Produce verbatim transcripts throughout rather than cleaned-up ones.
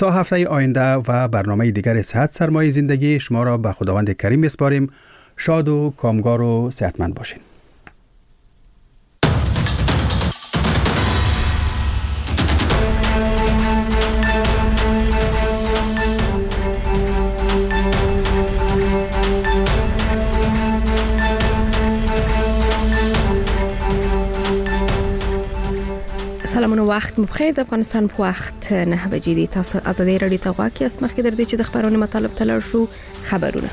تا هفته آینده و برنامه دیگر صحت سرمایه زندگی شما را به خداوند کریم میسپاریم. شاد و کامگار و صحتمند باشین. سلامونه وخت مو بخیر. د افغانستان په وخت نه بجې دي. تاسو ازادي رادیو ته غواړئ چې مخکې در دې چې د خبرونو مطلب تلل شو خبرونه.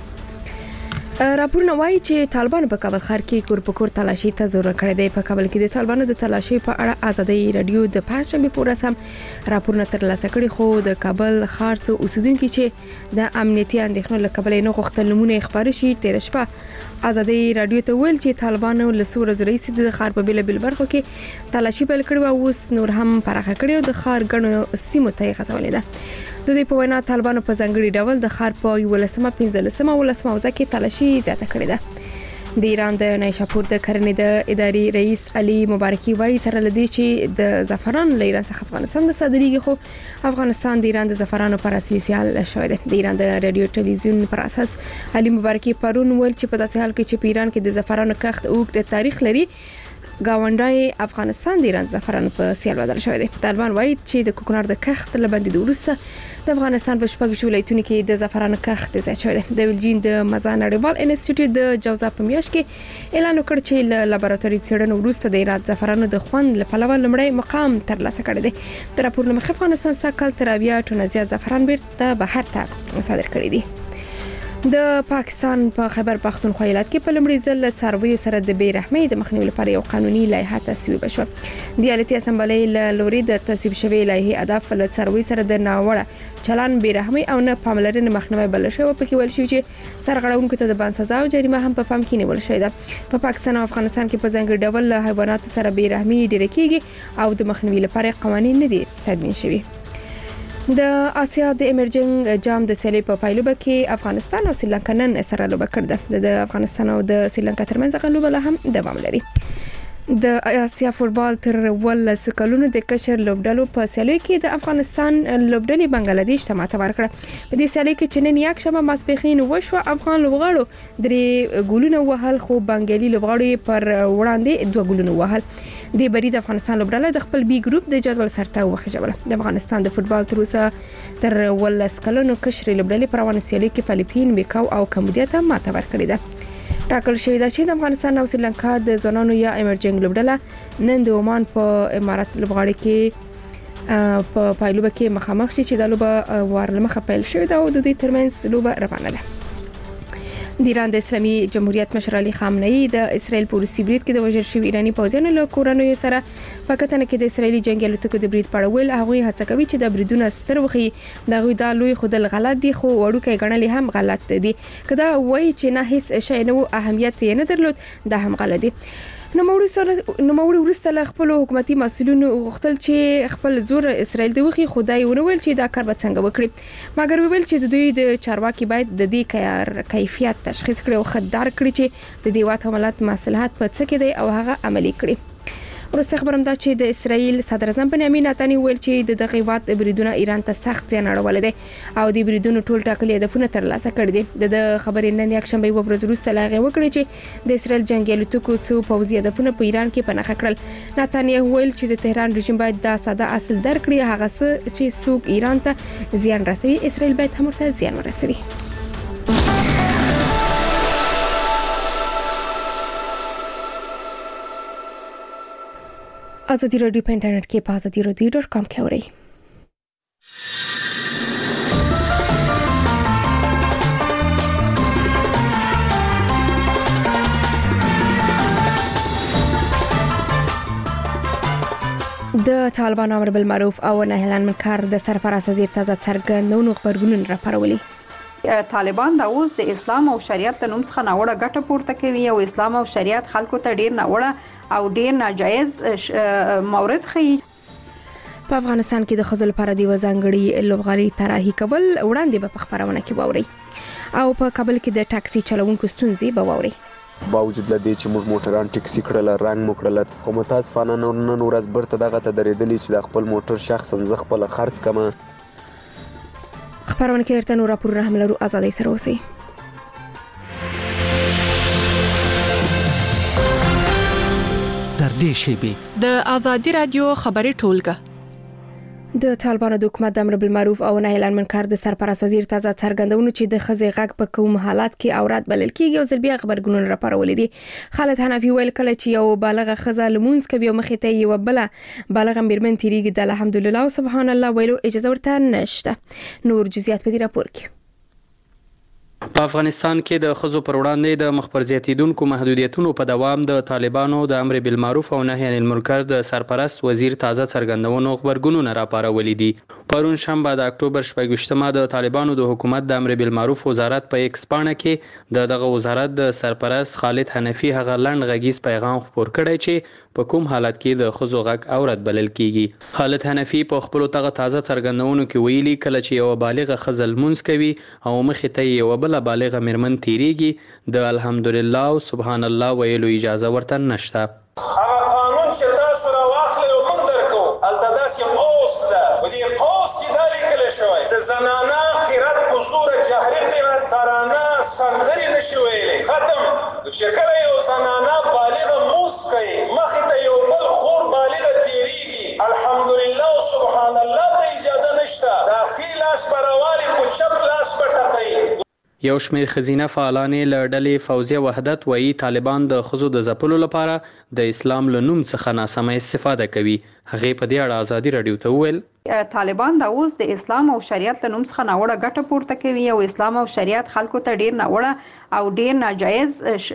راپورونه وایي چې طالبان په کابل ښار کې کور په کور تلاشي ته زور کړی دی. په کابل کې د طالبانو د تلاشي په اړه ازادي رادیو د پنځشنبه په ورځ هم راپورونه ترلاسه کړي، خو د کابل ښار څخه اوسیدونکو چې د امنیتي اندېښنو له کبله نه غوښتل نمونه خبري شي تیر شپه ازادي رادیو ته ویل چې طالبانو له څو ورځې راهیسې د ښار په بیل بیل برخو کې تلاشي پیل کړې او اوس نور هم پراخه کړې او د ښار ګڼو سیمو ته غځولې ده. د دې په وینا طالبانو په ځانګړي ډول د ښار په یولسمه پنځلسمه ولسمه وزه کې تلاشي زیاته کړې ده. د ایران د نیشاپور د کرنې د ادارې رئیس علي مبارکي وایي سره لدی چې د زعفران له ایران څخه افغانستان د صادرېږي، خو افغانستان د ایران د زعفرانو پر اصلي سیال شوی دی. د ایران د رادیو ټلویزیون پر اساس علي مبارکي پرون ویل چې په داسې حال کې چې په ایران کې د زعفرانو کښت اوږد تاریخ لري، گاونډای افغانستان د ایران زعفرانو په سیال بدل شوی دی. طالبان وایي چې د کوکنار د کښت له باندې د وروسته د افغانستان په شپږ ولایتونو کې د زعفرانو کښت زیات شوی دی. د ولجین د مزان نړیوال انسټیټیوټ د جوزا په میاشت کې اعلان وکړ چې له لابراتواري څېړنو وروسته د ایران زعفرانو د خوند له پلوه لومړی مقام ترلاسه کړی دی. د راپور له مخې افغانستان سږ تر اویا ټنه زیات زعفران بیرته بهر ته صادر کړی دی. د پاکستان په خیبر پختونخوا ایالت کې په لومړي ځل څارویو سره د بې رحمۍ د مخنیوي لپاره یو قانوني لایحه تصویب شوه. د ایالتي اسمبلۍ له لوري د تصویب شوې لایحې هدف له څارویو سره د ناوړه چلند، بې رحمۍ او نه پاملرنې مخنیوي بلل شوی. په کې ویل شوی چې سرغړونکو ته د بند سزا او جریمه هم په پام کې نیول شوې ده. په پاکستان او افغانستان کې په ځانګړي ډول له حیواناتو سره بې رحمۍ ډېره کیږي او د مخنیوي لپاره قوانین نه دي تدوین شوي. د آسیا د ایمرجنګ جام د سیالۍ په پایلوبه کې افغانستان او سریلانکا نن سره لوبه کړه. د افغانستان او د سریلانکا ترمنځ غلوبه له هم دوام لري. د آسیا فوتبال تر ولس کلونو د کشر لوبډلو په سیالۍ کې د افغانستان لوبډلې بنگلاديش ته ماته ورکړه. په دې سیالۍ کې چې نن یک شنبه ماسپښین وشو افغان لوبغاړو درې ګولونه وهل، خو بنگالي لوبغاړو پر وړاندې دوه ګولونه وهل. د بری د افغانستان لوبډله د خپل بي ګروپ د جدول سرته وخښوله. د افغانستان د فوتبال تر اوسه تر ولس کلونو کشر لوبډلې پر روانه سیالۍ کې فلیپین، میکاو او کمبودیا ته ماته ورکړې ده. ټاکل شوی ده چې د افغانستان او سریلانکا د ځوانانو یا ایمرجنګ لوبډله نن د عمان په امارات لوبغاړي کې په پایلوبه کې مخامخ شي چې د لوبه وارلمخه پیل شوې ده او د دوی ترمنځ لوبه روانه ده. د ایران د اسلامي جمهوریت مشر علي خامنه‌ای د اسرائیل په روسي برید کې د وژل شوي ایراني پوځیانو له کورنیو سره په کتنه کې د اسرائیلي جنگي الوتکو د برید په اړه ویل. هغوی هڅه کوي چې د بریدونو ستر وخی دغه د لوی خودل غلط دي، خو وړوکی ګڼل هم غلط دي. کدا وایي چې نه هیڅ شی نه اهمیت یې نه درلود، دا هم غلط دي. نو موړي ورسته له خپل حکومتي مسؤلینو غوښتل چې خپل زور اسرائیل د وخی خدای ونویل چې دا کار به څنګه وکړي، مګر ویل چې د دوی د چارواکي باید د دې کار کیفیت تشخیص کړي او خدار کړي چې د دې واټ حملات مصلحت په څه کې دی او هغه عملي کړي. ورسته خبرم دا چې د اسرائیل صدر اعظم بنیامین نتانیاهو ویل چې د دغه وخت بریدونه ایران ته سخت زیان اړولی دی او د بریدونو ټول ټاکلي هدفونه ترلاسه کړي دي. د خبرې نن یک شنبه یو ورځ وروسته لا هغه وکړي چې د اسرائیل جنگي الوتکو څو پوځي هدفونه په ایران کې پناه کړل. نتانیاهو ویل چې د تهران رژیم باید دا ساده اصل درکړي، هغه څه چې څوک ایران ته زیان رسوي اسرائیل باید هم ورته زیان ورسوي. ازادي رادیو په انټرنیټ کې په ازادي رادیو ډاټ کام کې اورئ. د طالبان امر بالمعروف او نهی عن المنکر د سرپرست وزیر تازه څرګندونو خبرګونونه راپارولي. طالبان دا اوس د اسلام او شریعت له نوم څخه ناوړه ګټه پورته کوي او اسلام او شریعت خلکو ته ډیر ناوړه او ډیر ناجایز مورد ښیي. په افغانستان کې د ښځو لپاره د یوه ځانګړي لوبغالي طراحي کول وړاندې به په خپرونه کې واورئ او په کابل کې د ټاکسي چلوونکو ستونزې به واورئ. باوجود لدې چې موږ موټران ټیکسي کړل رنګ مو کړل خو متاسفانه نن ورځ برته دغه ته درېدلې چې د خپل موټر شخصا زه خپل خرڅ کمه خبرونه کې ارته نور راپورونه هم لرو، ازادي سره اوسئ. در دې شیبې د ازادي رادیو خبري ټولګه د طالبانو د حکومت د امر بالمعروف او نهي عن المنکر د سرپرست وزیر تازه څرګندونه چې د خزې غږ په کوم حالات کې اورات بلل کیږي او ځل بیا خبرګونونه راپارولې دي. خالد حنفي ویل کله چې یو بالغه خزه لمونځ کوي او مخې ته یو بل بالغه میرمن تیریږي د الحمدلله او سبحان الله ویلو اجازه ورته نشته. نور جزئیات په دې راپور کې. په افغانستان کې د ښځو پر وړاندې د مخبر زیاتیدونکو محدودیتونو په دوام د طالبانو د امر بالمعروف او نهي عن المنکر د سرپرست وزیر تازه څرګندونو خبرګونونه راپارولې دي. پرون شنبه د اکتوبر شپږ ویشتمه د طالبانو د حکومت د امر بالمعروف وزارت په ایکس پاڼه کې د دغه وزارت د سرپرست خالد حنفي هغه لنډ غږیز پیغام خپور کړی چې په کوم حالت کې د ښځو غږ اورت بلل کیږي. خالد حنفي په خپل تغه تازه څرګندونو کې ویلي کله چې یو بالغه خزه لمونځ کوي او مخې ته یو بل بالغه میرمن تیریږي د الحمدلله او سبحان الله ویلو اجازه ورته نشته. هغه قانون چې تاسو راواخلئ او موږ درکو هلته داسې قوس ده، په دې قوس کې دا لیکل شوی د زنانه قرت په زور جهري قرت ترانه سندرې نشي ویلی. ختم. چې کله یو زنانه بالغه لمونځ کوي مخې ته یو بل خور بالغه تیریږي الحمدلله او سبحان الله ته اجازه نشته. دا ښي لاس به راوالي په چپ لاس به ټپوي. یو شمېر ښځینه فعالانې له ډلې فوزیه وحدت وایي طالبان د ښځو د ځپلو لپاره د اسلام له نوم څخه ناسمه استفاده کوي. هغې په دې اړه ازادي راډیو ته وویل طالبان دا اوس د اسلام او شریعت له نوم څخه ناوړه ګټه پورته کوي او اسلام او شریعت خلکو ته ډیر ناوړه او ډیر ناجایز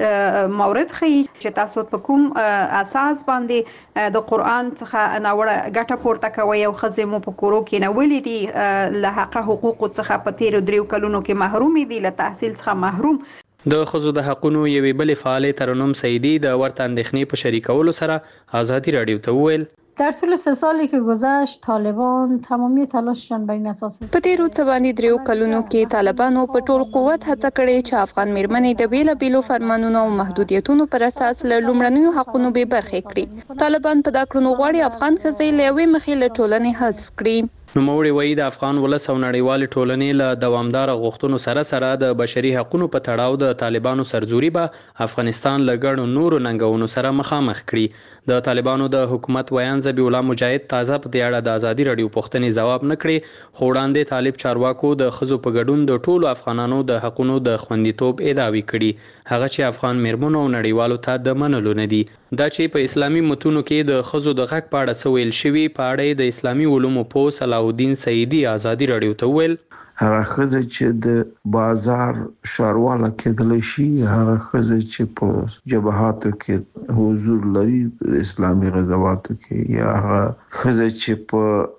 مورد ښیي چې تاسو په کوم اساس باندې د قران څخه ناوړه ګټه پورته کوي او خزې مو په کورو کې نولې دي له حق حقوق څخه په تیر دریو کلونو کې محروم دي، له تحصیل څخه محروم. د ښځو د حقونو یوې بلې فعالې ترنم سعیدی د ورته اندېښنې په شریکولو سره ازادي راډیو ته وویل در طول سه سالی که گذشت طالبان تمامی تلاششان بر این اساس بود. په تیرو څه باندې دریو کلونو کې طالبانو په ټول قوت هڅه کړې چې افغان میرمنې د بیلابیلو فرمانونو او محدودیتونو پر اساس له لومړنیو حقونو به برخې کړي. طالبان په دا کړنو غواړي افغان ښځې له یوې مخې له ټولنې حذف کړي. نوموړي وایي د افغان ولس او نړیوالې ټولنې له دوامداره غوښتنو سره سره د بشري حقوقو په تړاو د طالبانو سرزوري به افغانستان له ګڼو نورو ننګونو سره مخامخ کړي. د طالبانو د حکومت ویان ذبیح الله مجاهد تازه په دې اړه د ازادي راډیو پوښتنې ځواب نه کړي، خو وړاندې طالب چارواکو د ښځو په ګډون د ټولو افغانانو د حقوقو د خوندیتوب ادعاوې کړي، هغه چې افغان میرمنو او نړیوالو ته د منلو نه دي. دا چې په اسلامي متونو کې د ښځو د غږ په اړه څه ویل شوي په اړه د اسلامي علومو پوه صلاحالدین سعیدي ازادي راډیو ته وویل هغه ښځه چې د بازار ښارواله کېدلی شي، هغه ښځه چې په جبهاتو کې حضور لري اسلامي غزواتو کې، یا هغه ښځه چې په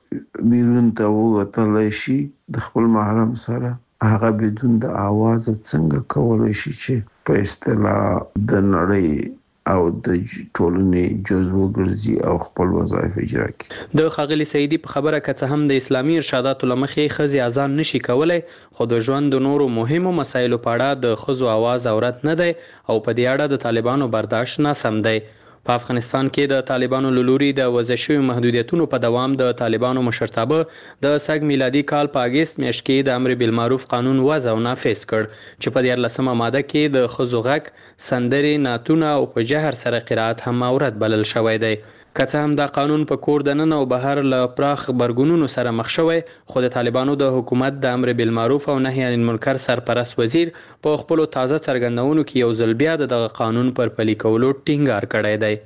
بیرون ته ووتلی شي د خپل محرم سره، هغه بدون د آوازه څنګه کولی شي چې په اصطلاح د نړۍ او د ټولنې جزو ګرځي او خپل وظایف اجرا کړي. د ښاغلي سعیدي په خبره که څه هم د اسلامي ارشاداتو له مخې ښځې اذان نشي کولی، خو د ژوند د نورو مهمو مسایلو په اړه د ښځو اواز اورت نه دی او په دې اړه د طالبانو برداشت ناسم دی. په افغانستان کې د طالبانو له لوري د وضع شویو محدودیتونو په دوام د طالبانو مشرتابه د سږ میلادي کال په اګست میاشت کې د امر بالمعروف قانون وضع او نافذ کړ چې په دیارلسمه ماده کې د ښځو غږ، سندرې، نعتونه او په جهر سره قرائت هم عورت بلل شوی دی. که څه هم دا قانون په کور دننه او بهر له پراخ غبرګونونو سره مخ شوی، خو د طالبانو د حکومت د امر بالمعروف او نهي عن المنکر سرپرست وزیر په خپلو تازه څرګندونو کې یو ځل بیا دغه قانون پر پلي کولو ټینګار کړی دی.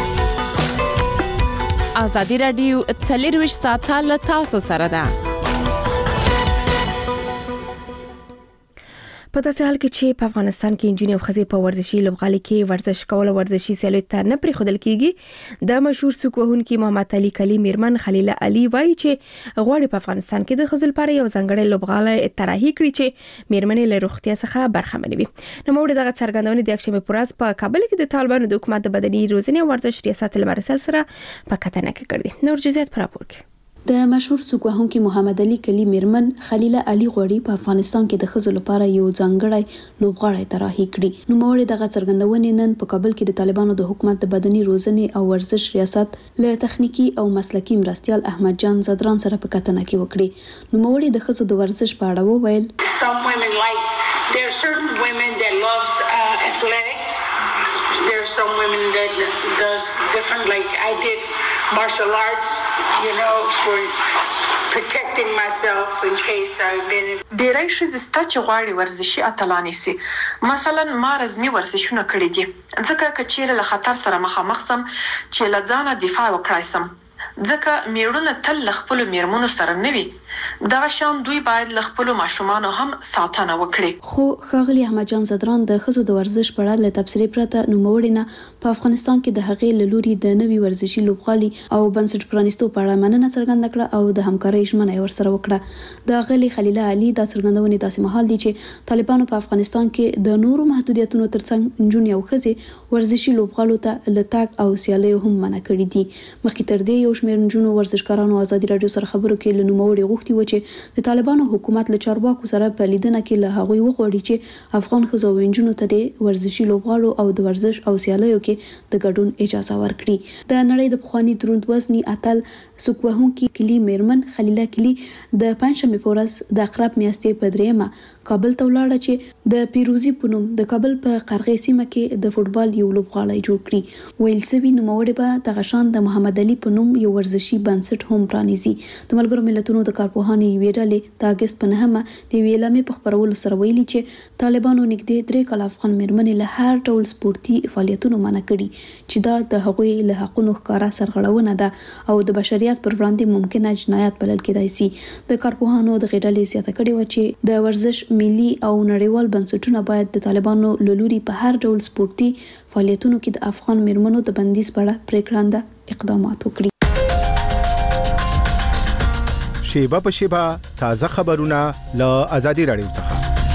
ازادي راډیو څلرویشت ساعته له تاسو سره ده. په داسې حال کې چې په افغانستان کې انجونې او ښځې په ورزشي لوبغالي کې ورزش کول او ورزشي سیالیو ته نه پرېښودل کیږي. د مشهور سوک وهونکي محمد علي کلي میرمن خلیله علي وایي چې غواړي په افغانستان کې د ښځو لپاره یو ځانګړی لوبغالی طراحي کړي چې میرمنې له روغتیا څخه برخمنې وي. نوموړي دغه څرګندونې د یکشنبې په ورځ په کابل کې د طالبانو د حکومت د بدني روزنې او ورزش ریاست المرسل سره په کتنه کې کړې. نور جزئیات پر راپور کې د مشهور څوک وهونکي محمد علي کلی میرمن خلیله علي غوړي په افغانستان کې د ښځو لپاره یو ځانګړی لوبغاړی طراحي کړي. نوموړي دغه څرګندونې نن په کابل کې د طالبانو د حکومت د بدني روزنې او ورزش ریاست له تخنیکی او مسلکي مرستیال احمد جان زدران سره په کتنه کې وکړي. نوموړي د ښځو د ورزش په اړه وویل: Some women like there are certain women that loves uh, athletics. There are some women that does different, like I did martial arts, you know, for protecting myself in case I've been. ډیری ښځې سته چې غواړي ورزشي اتلانې سي. مثلا ما رزمي ورزشونه کړي دي ځکه که چیرې له خطر سره مخامخ سم چې له ځانه دفاع وکړای سم، ځکه میړونه تل له خپلو میرمنو سره نه وي. دغه شان دوی باید له خپلو ماشومانو هم ساتنه وکړي. خو ښاغلي احمد جان زدران د ښځو د ورزش په اړه له تبصرې پرته نوموړي نه په افغانستان کې د هغې له لوري د نوي ورزشي لوبغالي او بنسټ پرانیستو په اړه مننه څرګنده کړه او د همکارۍ ژمنه یې ورسره وکړه. د ښاغلي خلیله علي دا څرګندونې داسې مهال دي چې طالبانو په افغانستان کې د نورو محدودیتونو ترڅنګ نجونې او ښځې ورزشي لوبغالو ته له تګ او سیالیو هم منع کړي دي. مخکې تر دې یو شمېر نجونو ورزشکارانو ازادي راډیو سره خبرو کې له نوموړي غوښتي و چې د طالبانو حکومت له چارواکو سره په لیدنه کې له هغوی وغواړي چې افغان ښځو او نجونو ته د ورزشي لوبغالو او د ورزش او سیالیو کې د ګډون اجازه ورکړي. د نړۍ د پخواني دروند وزني اتل څوک وهونکي کلی میرمن خلیله کلی د پنځشنبې په ورځ د عقرب میاشتې په دریمه کابل ته ولاړه چې د پیروزي په نوم د کابل په قرغې سیمه کې د فوټبال یو لوبغالی جوړ کړي. ویل سوي نوموړي به دغه شان د محمد علي په نوم یو ورزشي بنسټ هم پرانیزي. د ملګرو ملتونو د کارپوهانو یوې ډلې د اګست په نهمه د یوې اعلامیې په خپرولو سره ویلي چې طالبانو نږدې درې کاله افغان میرمنې له هر ډول سپورتي فعالیتونو منع کړي چې دا د هغوی له حقونو ښکاره سرغړونه ده او د بشریت پر وړاندې ممکنه جنایت بلل کېدای شي. د کارپوهانو د غېډلې زیاته کړې و چې د ورزش ملي او نړیوال بنسټونه باید د طالبانو له لوري په هر ډول سپورتي فعالیتونو کې د افغان میرمنو د بندیز په اړه پریکړنده اقدامات وکړي. شیبه په شیبه تازه خبرونه له ازادي راډیو څخه.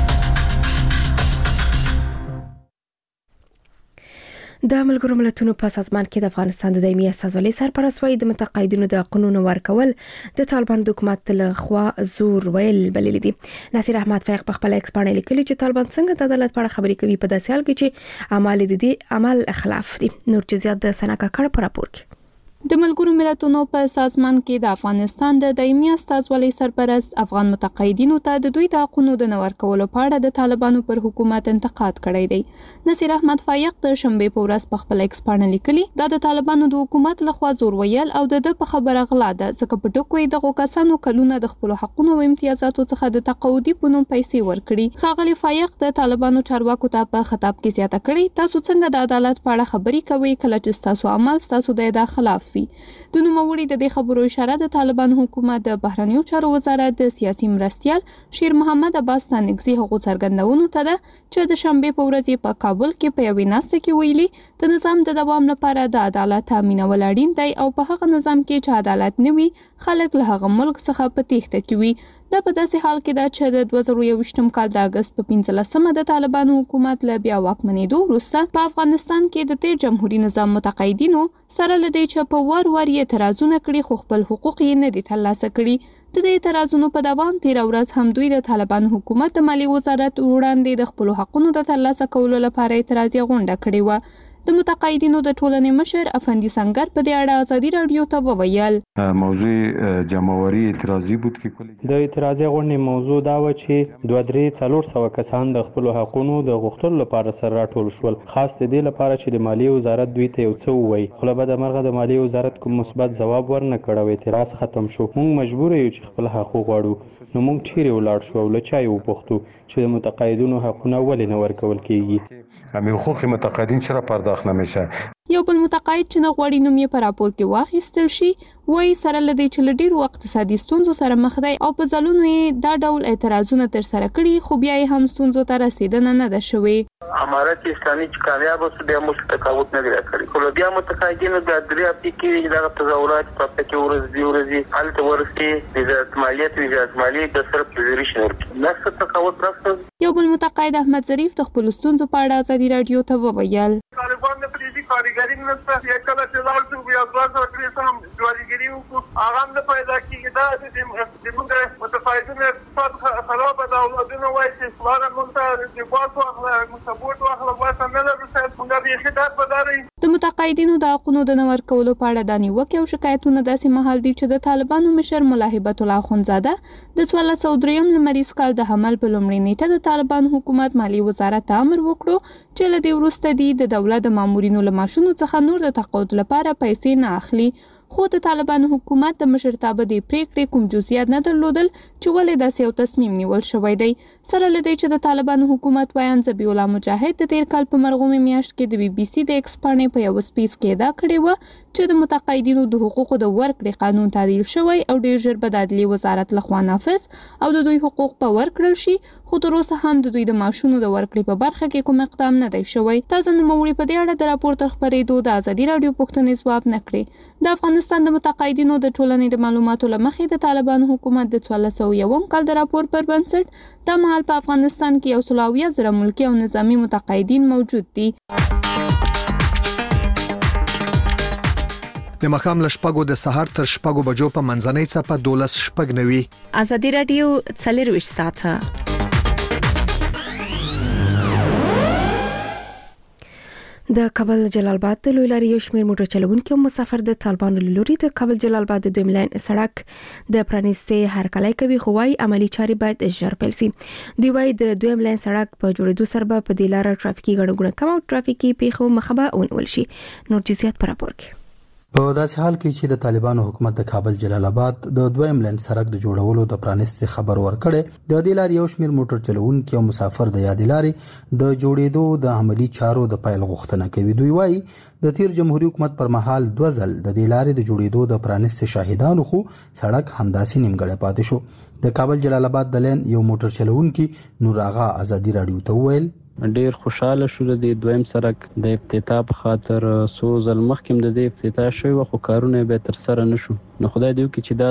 د ملګرو ملتونو په سازمان کې د افغانستان د دایمي استازولۍ سرپرست وايي د متقاعدینو د حقوقو ورکول د طالبان د حکومت له خوا زور ویل بللي دي. نصیر احمد فیق په خپل ایکس باندې لیکلي چې طالبان څنګه د عدالت په اړه خبرې کوي په داسې حال کې چې اعمال د دې عمل خلاف دي. نور جزئیات د سناکا کړه په راپور کې. د ملګرو ملتونو په سازمان کې د افغانستان د دایمي استازولۍ سرپرست افغان متقاعدینو ته د دوی د حقوقو د نه ورکولو په اړه د طالبانو پر حکومت انتقاد کړی دی. نصیر احمد فایق د شنبې په ورځ په خپل ایکس باندې لیکلي دا د طالبانو د حکومت لخوا زور ویل او د په خبره غلا ده ځکه په ټکو یې دغه کسانو کلونه د خپل حقوقو او امتیازاتو څخه د تقاعدي په نوم پیسې ورکړي. ښاغلي فایق د طالبانو چارواکو ته په خطاب کې زیاته کړې تاسو څنګه د عدالت په اړه خبرې کوئ کله چې تاسو عمل تاسو د ادا خلاف وي. د نوموړي د دې خبرو اشاره د طالبان حکومت د بهرنیو چارو وزارت د سیاسي مرستیال شیر محمد عباس تانګزي هغو څرګندونو ته ده چې د شنبې په ورځ په کابل کې په یوې ناسته کې ویلي د نظام د دوام لپاره د عدالت تامینول اړین دی او په هغه نظام کې چې عدالت نه وي خلک له هغه ملک څخه په تېښته کې وي. دا په داسې حال کې ده چې د دوه زره یوویشتم کال د اګست په پنځلسمه د طالبانو حکومت له بیا واکمنېدو وروسته په افغانستان کې د تیر جمهوریت نظام متقاعدینو سره له دې چې په وار وار یې اعتراضونه کړي خو خپل حقوق یې نه دي ترلاسه کړي. د دې اعتراضونو په دوام تیر ورځ هم دوی د طالبان حکومت د مالی وزارت وړاندې د خپل حقوقو د ترلاسه کولو لپاره اعتراضي غونډه کړې و. د متقاعدینو د ټولنې مشر افندي سنگر په دې اړه ازادي راډیو ته وویل موضوع جمعواري اعتراضي بود کې د اعتراضي غونډې موضوع دا و چې دوه درې څلور سوه کسان د خپل حقوقو د غوښتلو لپاره سره راټول شول خاص د دې لپاره چې د مالی وزارت دوی ته یو څه ووایي خو له بده مرغه د مالی وزارت کوم مثبت ځواب ورنه کړ او اعتراض ختم شو. موږ مجبور یو چې خپل حقوق غواړو نو موږ چیرې ولاړ شو او له چا یې وپوښتو چې د متقاعدینو حقونه ولې نه ورکول کیږي. همین حقوق متقاعدین چرا پرداخت نمیشه. یو بل متقاعد چې نه غواړي نوم یې په راپور کې واخیستل شي وایي سره له دې چې له ډېرو اقتصادي ستونزو سره مخ دی او په ځلونو یې دا ډول اعتراضونه ترسره کړي خو بیا یې هم ستونزو ته رسېدنه نه ده شوې. امارت اسلامي چې کامیاب اوسه بیا موږ تقاعد نه دی راکړی خو بیا متقاعدینو د درې هفتې کې دغه تظاهرات په هفته کې ورځ دوې ورځې هلته ورسې وزارت مالیات وزارت مالیې د صرف ریزرویشن ورکړي نه څه تقاعد راسته. یو بل متقاعد احمد ظریف د خپلو ستونزو په اړه ازادي راډیو ته وویل طالبان د پریزي کارګري نشته یا کله چې لاړ شو بیا ځواب ورکړي سم جوړیږي هغه هم نه پیدا کیږي. دا د موږ متفاعلین اقتصاد خراب ده. اولادونه وایي چې پلار موږ ته د باس واخله، موږ سپورټ واخله، واسه نه لرو صاحب، موږ بیخي درد به دارئ. د متقاعدینو د حقونو د نه ورکولو په اړه د نیوکې او شکایتونه داسې مهال دي چې د طالبانو مشر ملا هیبت الله اخندزاده د څوارلس سوه درېیم لمریز کال د حمل په لومړۍ نیټه د طالبان حکومت مالی وزارت ته امر وکړو چې له دې وروسته دي د دولت د مامورینو له معاشونو څخه نور د تقاعد لپاره پیسې نه اخلي. خو د طالبانو حکومت د مشرتابه د پریکړې کوم جزئیات نه درلودل چې ولې داسې یو تصمیم نیول شوی دی. سره له دې چې د طالبانو حکومت ویان ذبیح الله مجاهد د تیر کال په مرغومې میاشت کې د بي بي سي د ایکس پاڼې په یو سپیس کې ادعا کړې و چې د متقاعدینو د حقوقو د ورکړې قانون تعدیل شوی او ډیر ژر به د عدلیې وزارت لخوا نافذ او د دوی حقوق په ورکړل شي. خو تر اوسه هم د دوی د معاشونو د ورکړې په برخه کې کوم اقدام نه دی شوی. تازه نوموړي په دې اړه د راپور تر خپرېدو د ازادي راډیو پوښتنې ځواب نه کړې. د افغانستان د متقاعدینو د ټولنې د معلوماتو له مخې د طالبانو حکومت د څوارلس سوه یوم کال د راپور پر بنسټ دا مهال په افغانستان کې یو سل او اویا زره ملکي او نظامي متقاعدین موجود دي. د مخام له شپږو د سهار تر شپږو بجو په منځنۍ څپه دولس شپږ نوي. ازادي راډیو څلرویشت ساعته. د کابل جلال آباد د لوی لارې یو شمېر موټر چلوونکي او مسافر د طالبانو له لوري د کابل جلال آباد د دویم لاین سړک د پرانیستې هرکلی کوي، خو وايي عملي چارې باید ژر پیل شي. دوی وايي د دویم لاین سړک په جوړېدو سره به په دې لاره ټرافیکي ګڼه ګوڼه کم او ټرافیکي پیښو مخه به ونیول شي. نور جزئیات په راپور کې. په داسې حال کې چې د طالبانو حکومت د کابل جلال آباد د دویم لاین سړک د جوړولو د پرانیستې خبر ورکړي، د دې لارې یو شمېر موټر چلوونکي او مسافر د یادې لارې د جوړېدو د عملی چارو د پیل غوښتنه کوي. دوی وايي د تیر جمهوریت حکومت پر مهال دوه ځل د دې لارې د جوړېدو د پرانیستې شاهدانو خو سړک همداسې نیمګړی پاتې شو. د کابل جلال آباد د لین یو موټر چلوونکي نور آغا ازادي راډیو ته وویل ډیر خوشاله شو د دویم سړک د افتتاح په خاطر سو ځل مخکې د دې افتتاح شوی خو کارونه به تر سره نشو. نو خدای دې وکړي چې دا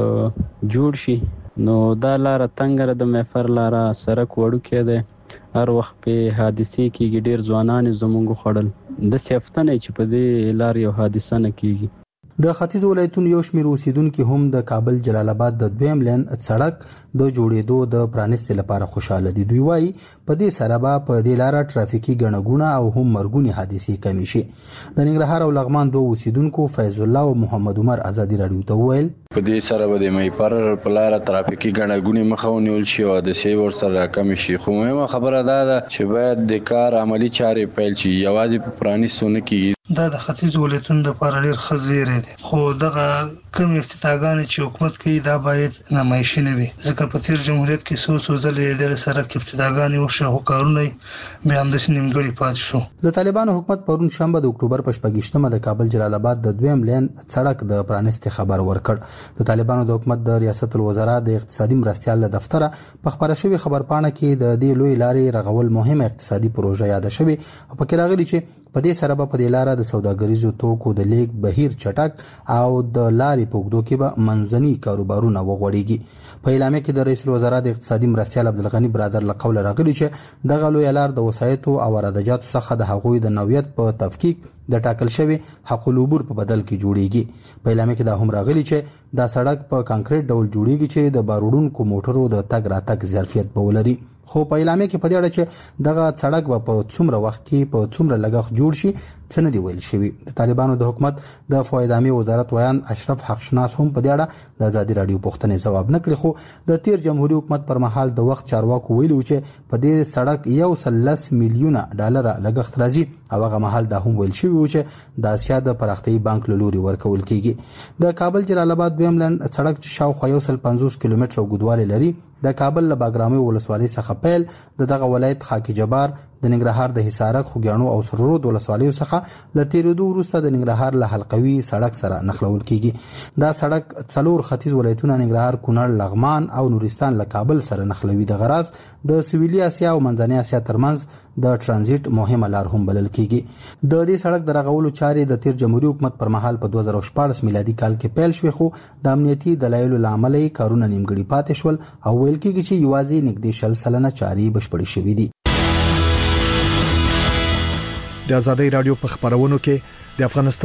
ځل جوړ شي. نو دا لار تنګره د محفر لار سړک وړوکی دی، هر وخت په حادثه کېږي، ډیر ځوانان زمونږ خړل د سیافتنه چې په دې لار یو حادثه نه کېږي. د ختیځ ولایتونو یو شمېر اوسیدونکو هم د کابل جلال آباد د دویم لین سړک د جوړېدو د پرانیستې لپاره خوشاله دي. دوی وايي په دې سره به په دې لار ټرافیکي ګڼه ګوڼه او هم مرګونی حادثې کمې شي. د ننګرهار او لغمان دوه اوسیدونکو فیض الله او محمد عمر ازادي راډیو ته وویل په دې سره به د مېپر په لار ټرافیکي ګڼه ګوڼې مخه ونیول شي او د سی ور سره کم شي. خو مهمه خبره دا ده چې باید د کار عملی چارې پیل شي، یوازې په پرانیستو نه کېږي. دا د ختیځ ولایتونو لپاره ډېر ښه زیری دی، خو دغه کوم افتتاحګانې چې حکومت کوي دا باید نمایشي نه وي، ځکه په تیر جمهوریت کې څو څو ځلې د سړک افتتاحګانې وشوه خو کارونه بیا همداسې نیمګړي پاتې شو. د طالبانو حکومت پرون شنبه د اکتوبر په شپږیشتمه د کابل جلال آباد د دویم لین سړک د پرانیستې خبر ورکړ. د طالبانو د حکومت د ریاست الوزرا د اقتصادي مرستیال له دفتره په خبره شوی خبرپاڼه کې د دې لوی لارې رغول مهمه اقتصادي پروژه یاد شوی او پکې راغلي چې په دې سره به په دې لار د سوداګریزو توکو د لیک بهیر چټک او د لارې په اوږدو کې به منځني کاروبارونه وغوړېږي. په اعلامیه کې د رئیس الوزرا د اقتصادي مرستیال عبدالغنی برادر له قوله راغلي چې دغه لوی لار د وسایطو او وارداتو څخه د هغوی د نوعیت په تفکیک د ټاکل شوی حق العبور په بدل کې جوړیږي. په اعلامیه کې دا هم راغلي چې دا سړک په کانکریټ ډول جوړیږي چې د باروړونکو موټرو د تګ راتګ ظرفیت به ولري. خو په اعلامیه کې په دې اړه چې دغه سړک به په څومره وخت کې په څومره لګښت جوړ شي څه نه دی ویل شوی. د طالبانو د حکومت د فواید عامه وزارت ویان اشرف حق شناس هم په دې اړه د ازادي راډیو پوښتنې ځواب نه کړی، خو د تیر جمهوریت حکومت پر مهال د وخت چارواکو ویلو چې په دې سړک یو سل لس میلیونه ډالر لګښت راځي او هغه مهال دا هم ویل شوی و چې د اسیا د پراختیایي بانک له لوري ورکول کیږي. د کابل جلال آباد دویم لین سړک چې شاوخوا یو سل پنځوس کیلومتره اوږدوالی لري د کابل له باګرامي ولسوالۍ څخه پیل د دغه ولایت خاکی جبار د ننګرهار د حصارک خوګیانو او سرورود ولسوالیو څخه ل تیرېدو وروسته د ننګرهار له حلقوي سړک سره نښلول کیږي. دا سړک څلور ختیځ ولایتونه ننګرهار، کونړ، لغمان او نورستان له کابل سره نښلوي. د غراض د سویلي اسیا او منځنۍ اسیا ترمنځ د ترانزیت مهمه لار هم بلل کیږي. د دې سړک د رغولو چارې د تیر جمهوریت حکومت پر مهال په دوه زره شپاړس میلادي کال کې پیل شوې، خو د امنیتي دلایلو له امله یې کارونه نیمګړي پاتې شول او ویل کیږي چې یوازې نږدې شل سلنه چارې بشپړې شوې دي. د ازادي رادیو په خبرونو کې د افغانستان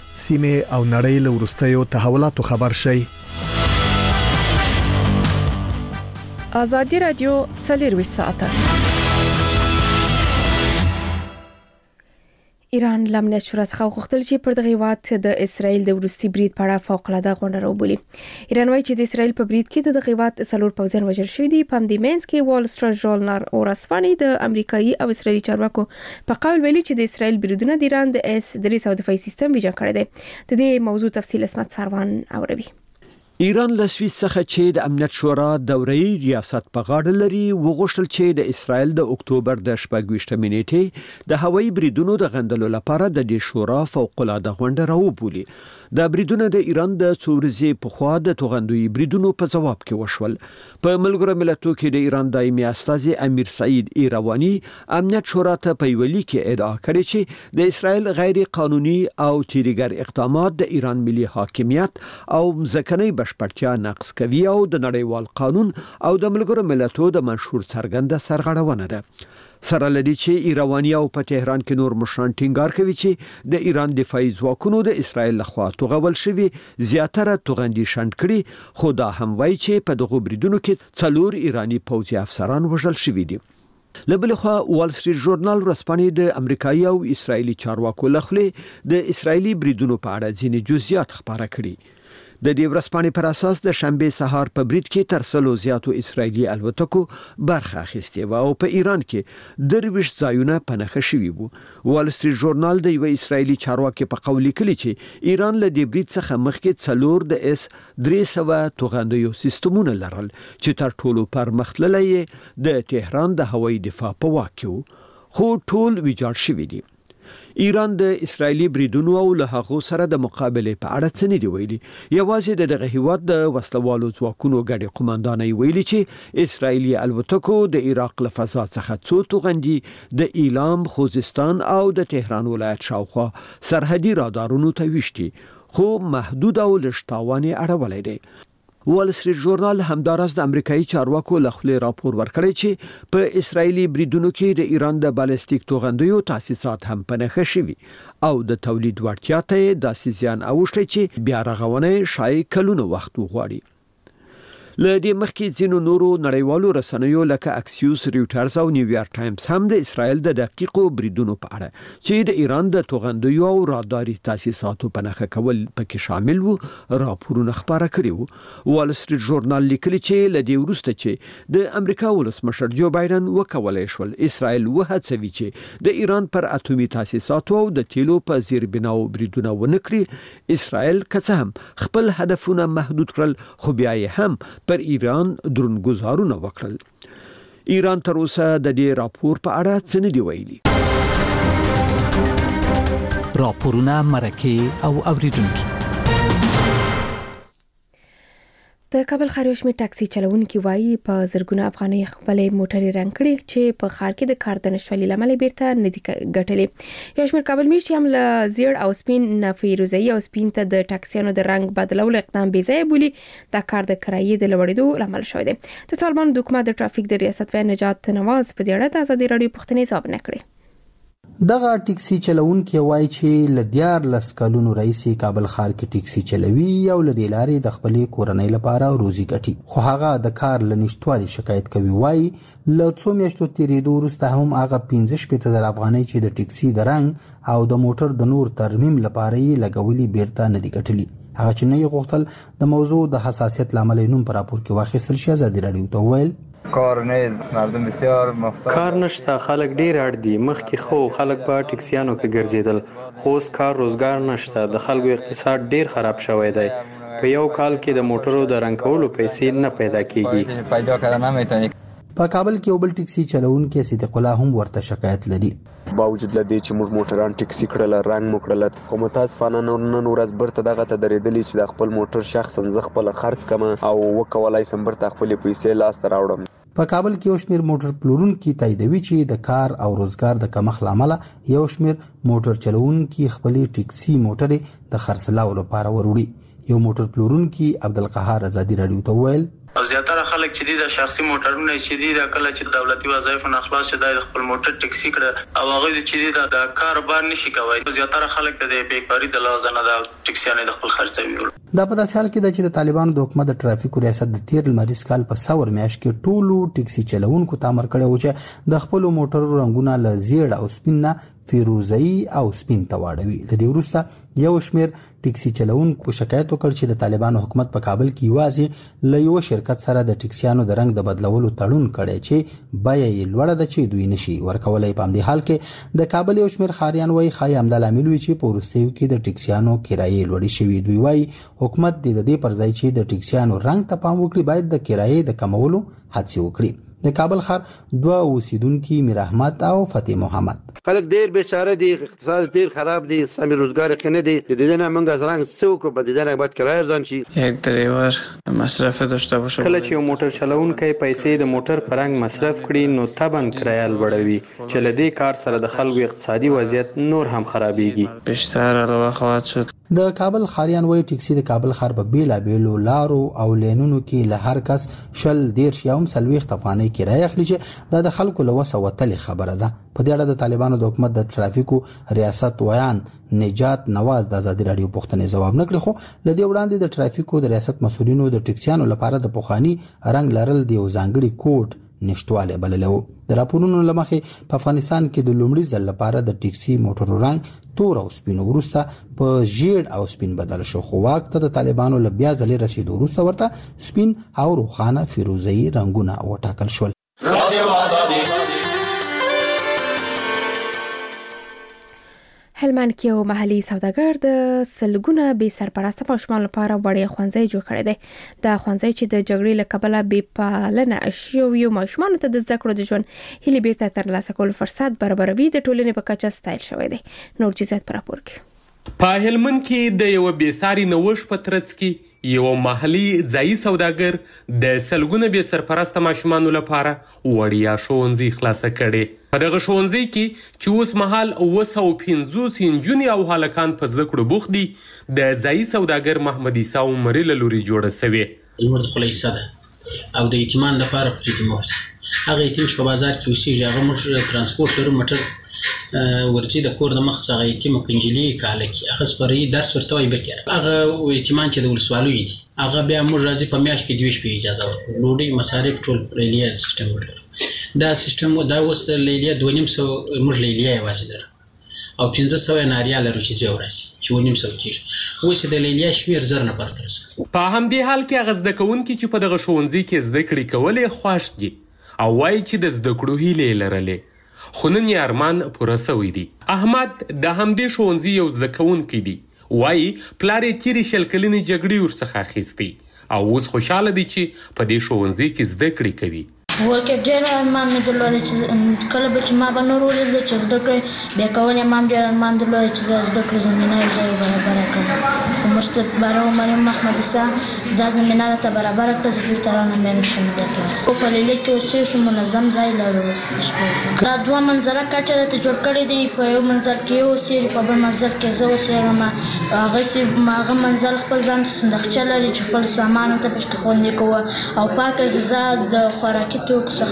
سیمه او نړۍ له وروستیو تحولاتو خبر شي. ازادي رادیو څلور ساعته. ایران له امنیت شورا څخه غوښتل چې پر دغه هیواد د اسرایل د وروستي برید په اړه فوق العاده غونډه راوبولي. ایران وایي چې د اسرایل په برید کې د دغه هیواد څلور پوځیان وژل شوي دي. په همدې منځ کې وال سټریټ ژورنال اورسفانی د امریکایي او اسرایلي چارواکو په قول ویلي چې د اسرایل بریدونه د ایران د اس درې سوه دفاعي سیستم ویجاړ کړی دی. د دې موضوع تفصیل اسمت سروان اوروي. ایران له سویس څخه چې د امنیت شورا دوري ریاست په غاړه لري وغوښتل چې د اسرایل د اکتوبر د شپږویشتمې نیټې د هوایي بریدونو د غندلو لپاره د دې شورا فوق العاده غونډه راوبولي. دا بریدونه د ایران د څورزي په خوا د توغندوی بریدونو په جواب کې وشول. په ملګرو ملتونو کې د ایران دایمي استازي امیر سعید ایروانی امنیت شورا ته په ویلي کې ادعا کړې چې د اسرایل غیر قانوني او تیریګر اقدامات د ایران ملي حاکمیت او ځکهنی بشپړتیا نقض کوي او د نړیوال قانون او د ملګرو ملتونو د منشور څرګنده سرغړونه ده. سره لدی چې ایروانی او په تهران کې نور مشران ټینګار کوي چې د ایران دفاعي ځواکونو د اسرایل لخوا توغول شوی زیاتره توغندي شند کړي، خو دا هم وایي چې په دغه بریدونو کې څلور ایرانی پوځي افسران وژل شوي دي. لبل خو وال سټریټ ژورنال رسپانې د امریکایي او اسرایلی چارواکو لخوا د اسرایلی بریدونو په اړه ځینې جزئیات خبره کړي. د دې ورځپاڼې پر اساس د شنبه سهار په برید کې تر سلو زیاتو اسرایلی الوتکو برخه اخیستې و او په ایران کې درویش ځایونه پنهخه شوي وو. وال سټریټ ژورنال د یو اسرایلی چارواکي په قول لیکلي چې ایران له دې برید څخه مخکې څلور د اس درې سوه توغندیو سیستمونه لرل چې تر ټولو پرمختللی د تهران د هوایي دفاع په واک کې خو ټول ویجاړ شوي دي. ایران د اسرایلی بریدونو او له هغه سره د مقابله په اړه څه نه دی ویلي. یوازې د دغه هیواد د وسلوالو ځواکونو ګډي قوماندانۍ ویلي چې اسرایلی الوتکو د عراق له فضا څخه څو توغندي د ایلام، خوزستان او د تهران ولایت شاوخوا سرحدي رادارونو ته وشتي، خو محدود او لشتاوانه اړولې دي. وال سټریټ ژورنال همدارس د امریکایي چارواکو لخوا راپور ورکړی چې په اسرایلی بریدونو کې د ایران د بالستیک توغندیو تاسیسات هم پنهخه شوي او د تولید وړتیا ته داسې زیان اوښتي چې بیا رغونه شای کلونه وخت وغواړي. له دې مخکې ځینو نورو نړیوالو رسنیو لکه اکسیوس، ریوټرز او نیویارک ټایمز هم د اسرایل د دقیقو بریدونو په اړه چې د ایران د توغندیو او راداري تاسیساتو پنهخه کول پکې شامل وو راپورونه خبره کړي وو. وال سټریټ ژورنال لیکلي چې له دې وروسته چې د امریکا ولسمشر جو بایدن وکولای شول اسرایل وهڅوي چې د ایران پر اټومي تاسیساتو او د تیلو په زیربناو بریدونه ونه کړي، اسرایل که هم خپل هدفونه محدود کړل خو بیا یې هم پر ایران درنګزارونه وکړل. ایران تر اوسه د دې راپور په اړه څه نه دی ویلي. راپورونه مرکه او اوریدونکو. د کابل ښار یو شمېر ټاکسي چلوونکي وایي په زرګونه افغانۍ خپلې موټرې رنګ کړي چې په ښار کې د کار د نشوالي لامل بیرته نه دي ګټلې. یو شمېر کابل میشتي هم له زیړ او سپین نه فیروزه‌ایي او سپین ته د ټاکسیانو د رنګ بدلولو اقدام بې ځایه بولي. دا کار د کرایې د لوړېدو لامل شوی دی. د طالبانو د حکومت د ټرافیک د ریاست وزیر نجات نواز په دې اړه د ازادي راډیو پوښتنې ځواب نه کړې. دغه ټیکسي چلوونکي وایي چې ل دیار لس کلونو رئیسي کابل ښار کې ټیکسي چلوي او ل دې لارې د خپلې کورنۍ لپاره روزي ګټي، خو هغه د کار ل نشټوالي شکایت کوي. وایي ل څو میاشتو تیریدو وروسته هم هغه پنځه شپېته زره افغانۍ چې د ټیکسي د رنګ او د موټر د نور ترمیم لپاره یې لګولي بیرته نه دي ګټلي. هغه چې نه یې غوښتل د موضوع د حساسیت لامل نوم په راپور کې واخیستل شي. ازادي راډیو ته ویل کار نه مردم بسیار محتاج کار نشته، خلک ډیر اړ دي. مخکې خو خلک په ټیکسیانو کې ګرځیدل، خو اوس کار روزګار نشته. د خلکو اقتصاد ډیر خراب شوی دی. په یو کال کې د موټرو د رنګ کولو پیسې نه پیدا کیږي. پیدا کړه نه میتونی. په کابل کې یو بل ټیکسي چلوونکی صدیق الله هم ورته شکایت لري. باوجود لدی چې موږ موټران ټیکسي کړل، رنګ مو کړل، خو متاسفانه نن ورځ برته دغه ته درېدلی چې د خپل موټر شخصا زه خپل خرڅ کم او وکولای سم برته خپل پیسې لاس ته راوړم. په کابل کې یو شمېر موټر پلورونکي تاییدوي چې د کار او روزګار د کمښت لامل یو شمېر موټر چلوونکي خپل ټیکسي موټرې د خرڅلاو لپاره وروړي. یو موټر پلورونکي عبدالقهار ازادي راډیو ته ویل او زیاتره خلک چې د شخصي موټرونو چې دي د کله چې دولتي وظایف نه خلاص شي د خپل موټر ټکسي کړه او هغه چې د کاروبار نشي کوي زیاتره خلک د بیکاری د لازم نه د ټکسیانه د خپل خرڅوي. دا په داسې حال کې ده چې د طالبانو د حکومت د ټرافیکو ریاست د تیر لمریز کال په څور میاشت کې ټولو ټکسي چلوونکو ته امر کړی و چې د خپل موټرو رنګونه له زیړ او سپین نه فیروزه‌ای او سپین ته واړوي. لدې وروسته یو شمېر ټکسي چلوونکو شکایت وکړ چې د طالبانو حکومت په کابل کې یوازې له یو شرکت سره د ټکسیانو د رنګ د بدلولو تړون کړی چې بیه یې لوړه ده چې دوی نشي ورکولای. په همدې حال کې د کابل یو شمېر ښاریان وایي ښایي همدا لامل وي چې په وروستیو کې د ټکسیانو کرایې لوړې شوي. دوی وایي حکومت د دې پر ځای چې د ټکسیانو رنګ ته پام وکړي باید د کرایې د کمولو هڅې وکړي. د کابل ښار دوه اوسیدونکو میر احمد او فتح محمد خلک ډیر بیچاره دي، اقتصاد ډیر خراب دي، سمې روزګار خنه دي. د دې نه موږ ځان څوک په دې نه باید کرایه ځان شي. یک ډرایور مصرف داشته باشه. کله چې یو موټر چلوونکی پیسې د موټر پرنګ مصرف کړي نو طبعا کرایه لوړوي چې لدې کار سره د خلکو اقتصادي وضعیت نور هم خرابېږي. بیشتر علاوه خواهد شد. د کابل ښاریان وایي ټکسي د کابل ښار په بیلابیلو لارو او لینونو کې له هر کس شل دیرش یا هم څلوېښت افغانۍ کرایه اخلي چې دا د خلکو له وسه وتلې خبره ده. په دې اړه د طالبانو د حکومت د ټرافیکو ریاست ویان نجات نواز د ازادي رادیو پوښتنې ځواب نه کړی، خو لدې وړاندې د ټرافیکو د ریاست مسولینو د ټکسیانو لپاره د پوخانی رنګ لرل د یو ځانګړي کوډ نشټواله بللو. د راپورونو لمخې په افغانستان کې د لومړي ځل لپاره د ټکسي موټرو رنګ تور او سپین وروسته په ژیړ او سپین بدل شو، خو واک ته د طالبانو له بیا ځلې رسیدو وروسته ورته سپین او روښانه فیروزه‌ای رنګونه وټاکل شول. هلمند کې یو محلي سوداګر د سلګونه بې سرپرسته ماشومان لپاره وړیا ښوونځی جوړ کړی دی. دا ښوونځی چې د جګړې له کبله بې پالنه شویو ماشومانو ته د زده کړو د ژوند هیلې بیرته ترلاسه کولو فرصت برابروي د ټولنې په کچه ستایل شوی دی. نور جزئیات په راپور کې. په هلمند کې د یو بېساري نوښت په ترڅ کې یو محلي ځایي سوداګر د سلګونه بې سرپرسته ماشومانو لپاره وړیا ښوونځی خلاصه کړی. په دغه ښوونځي کې چې اوس مهال اوه سوه پنځوس نجونې او هلکان په زده کړو بوخت دي، د ځایي سوداګر محمد عیسی عمري له لوري جوړه سوې. لمر د خپله حصه ده او د یتیمان لپاره پرې کې موږ هغه یتیم چې په بازار کې اوسېږي هغه موږ ترانسپورټ لرو، موټر ورچې د کور د مخ څخه یتیم کنجلي کاله کې هغه سپري درس ورته وایي بکره هغه یتیمان چې د ولسوالیو دي هغه بیا موږ راځي په میاشت کې دوه شپې اجازه ورکړو، ډوډۍ مصارف ټول لیلیه سیستم ورکړو. دا سیستم دا اوس لیلیه دوه نیم سوه موږ لیلیه یوازې لرو او پنځه سوه ناریا لرو چې ځای ورځي چې اوه نیم سوه کېږي. اوس د لیلیه شمېر زر نفر ته رسوي. په همدې حال کې هغه زده کوونکي چې په دغه ښوونځي کې زده کړې کولې خوښ دي او وایي چې د زده کړو هیلې لرلې، خو نن یې ارمان پوره سوی دی. احمد د همدې ښوونځي یو زده کوونکی دی، وایي پلار یې تېرې شل کلنې جګړې ورڅخه اخیستی او اوس خوشحاله دی چې په دې ښوونځي کې زده کړې کوي. ورکه ډېر ارمان مې درلودی چې کله به چې ما به نور ولیدل چې زده کړې بیا کول یې ما هم ډېر ارمان درلودی چې زه زده کړې زمینه یې زه یې برابره کړم، خو موږ ته باره مریم محمد عیسی دا زمینه راته برابره کړه چې دلته رانه بیا نشم بیا کلاس. خو په لیلیه کې اوسېږو منظم ځای لرو. دا دوه منظره کټه راته جوړ کړی دی، په یو منظر کې یې اوسېږي په بل منظر کې زه اوسېږم. هغسې هغه منزل خپل ځان ته صندوقچه لري چې خپل سامان ورته پکې خوندي کوه او پاکه غذا د خوراکي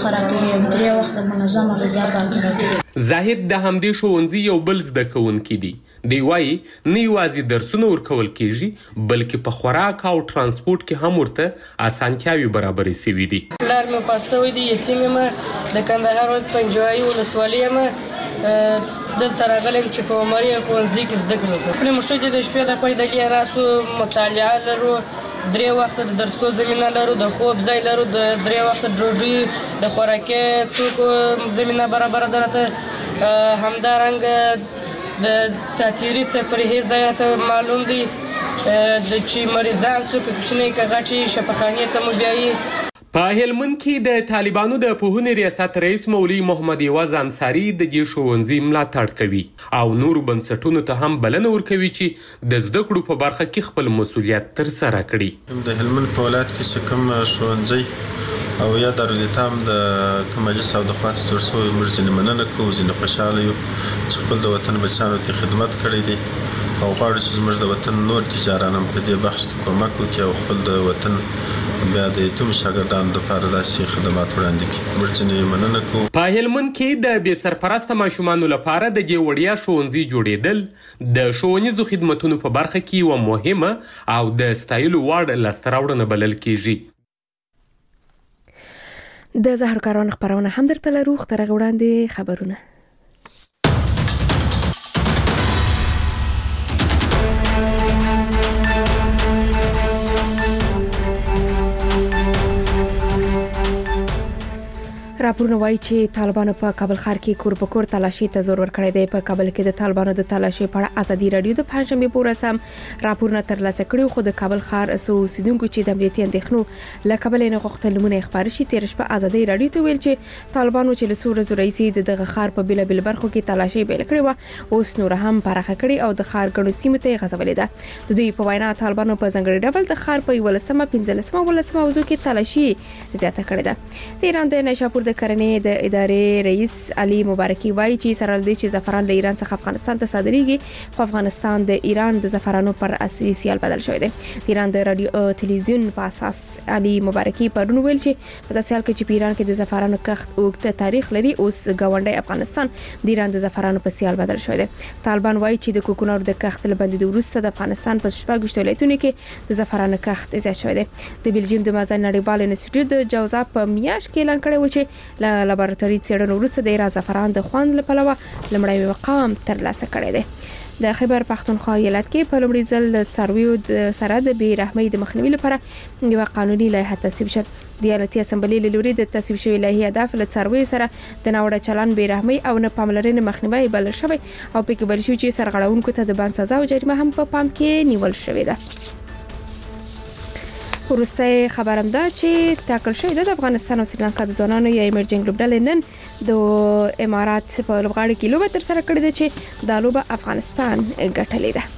زاهد د همدې ښوونځي یو بل زده کوونکی دی. دی وایي نه یوازې درسونه ورکول کیږي بلکې په خوراک او ترانسپورټ کې هم ورته اسانتیاوې برابرې سوي دي. پلار مې پاس سوی دی، یتیم یم، د کندهار ولایت پنجوایي ولسوالي یم، دلته راغلی یم چې په عمري ښوونځي کې زده کړه وکړم. موږ د شپې لخوا د لیه راسو مطالعه لرو، درې وخته د درسو زمینه لرو، د خوب ځای لرو، د درې وخته ډوډۍ د خوراکي توکو زمینه برابره ده راته. همدارنګه د ساتیري ته پرهیز ځای ته معلوم دی، د چې مریضان څوک کوچنۍ که غټې شفاخانې ته مو بیایي. په هلمند کې د طالبانو د پوهنې ریاست رئیس مولوي محمد عوض انصاري د دې ښوونځي ملاتړ کوي او نورو بنسټونو ته هم بلنه ورکوي چې د زده کړو په برخه کې خپل مسؤلیت ترسره کړي. د هلمند په ولایت کې چې کوم ښوونځی او یا دارالایتام د کوم مجلس او د خوا څخه جوړ شوی موږ ځینې مننه کوو، ځینې خوشحاله یو چې خپل د وطن بچیانو ته خدمت کړی دی او غواړو چې زموږ د وطن نور تجاران هم په دې بحث کې کومک وکړي او خپل د وطن بیا د یتیم شاګردانو لپاره داسې خدمات وړاندې کړي. موږ ځینې مننه کوو. په هلمند کې د بې سرپرسته ماشومانو لپاره د دې وړیا ښوونځي جوړېدل د ښوونیزو خدمتونو په برخه کې یوه مهمه او د ستایلو وړ لاسته راوړنه بلل کېږي. د زهر کارون خبرونه هم درته لرو. تر هغه وړاندې خبرونه. راپورونه وایي چې طالبانو په کابل ښار کې کور په کور تلاشي ته زور ورکړی دی. په کابل کې د طالبانو د تلاشي په اړه ازادي رادیو د پنځمې په ورځ هم راپورونه ترلاسه کړي، خو د کابل ښار اوسیدونکو چې د امنیتي اندېښنو له کبله نه غوښتل لمونه خبري شي تیر شپه ازادي رادیو ته ویل چې طالبانو چې له سور زورایسي دغه ښار په بل بل برخو کې تلاشي بیل کړی و، اوس نور هم پراخه کړي او د ښار ګڼو سیمو ته غځولې ده. د دوی په وینا طالبانو په ځنګړي ډول د ښار په ولسمه پنځلسمه ولسمه موضوع کې تلاشي زیاته کړې ده. د ایران د نشاپور د کرنې د ادارې رئیس علي مبارکي وایي چې سره لدی چې زعفران له ایران څخه افغانستان ته صادریږي، خو افغانستان د ایران د زعفرانو پر اصلي سیال بدل شوی دی. د ایران د رادیو تلویزیون په اساس علي مبارکي پرون ویل چې په داسې حال کې چې په ایران کې د زعفرانو کښت اوږد تاریخ لري، اوس ګاونډي افغانستان د ایران د زعفرانو په سیال بدل شوی دی. طالبان وایي چې د کوکنارو د کښت له بندیدو وروسته د افغانستان په شپږ ولایتونو کې د زعفرانو کښت زیات شوی دی. د بلجیم د مازن نړیوال انسټیټیوټ د جوزا په میاشت کې اعلان کړی و چې له لابراتواري څېړنو وروسته د ایران زعفران د خوند له پلوه لومړی مقام ترلاسه کړی دی. د خیبر پختونخوا ایالت کې په لومړي ځل د څارویو سره د بې رحمۍ د مخنیوي لپاره یوه قانوني لایحه تصویب شوه. د ایالتي اسمبلې له لوري د تصویب شوې لایحې هدف له څارویو سره د ناوړه چلند، بې رحمۍ او نه پاملرنې مخنیوی بلل شوی او پکې بل شو چې سرغړونکو ته د بند سزا او جریمه هم په پام کې نیول شوې ده. وروسته خبرم ده چې ټاکل شوی د افغانستان او سریلانکا د ځوانانو یا ایمرجنګ لوبډلې نن د امارات په لوبغاړي کې لوبه تر سره کړې ده چې دا لوبه افغانستان ګټلې ده.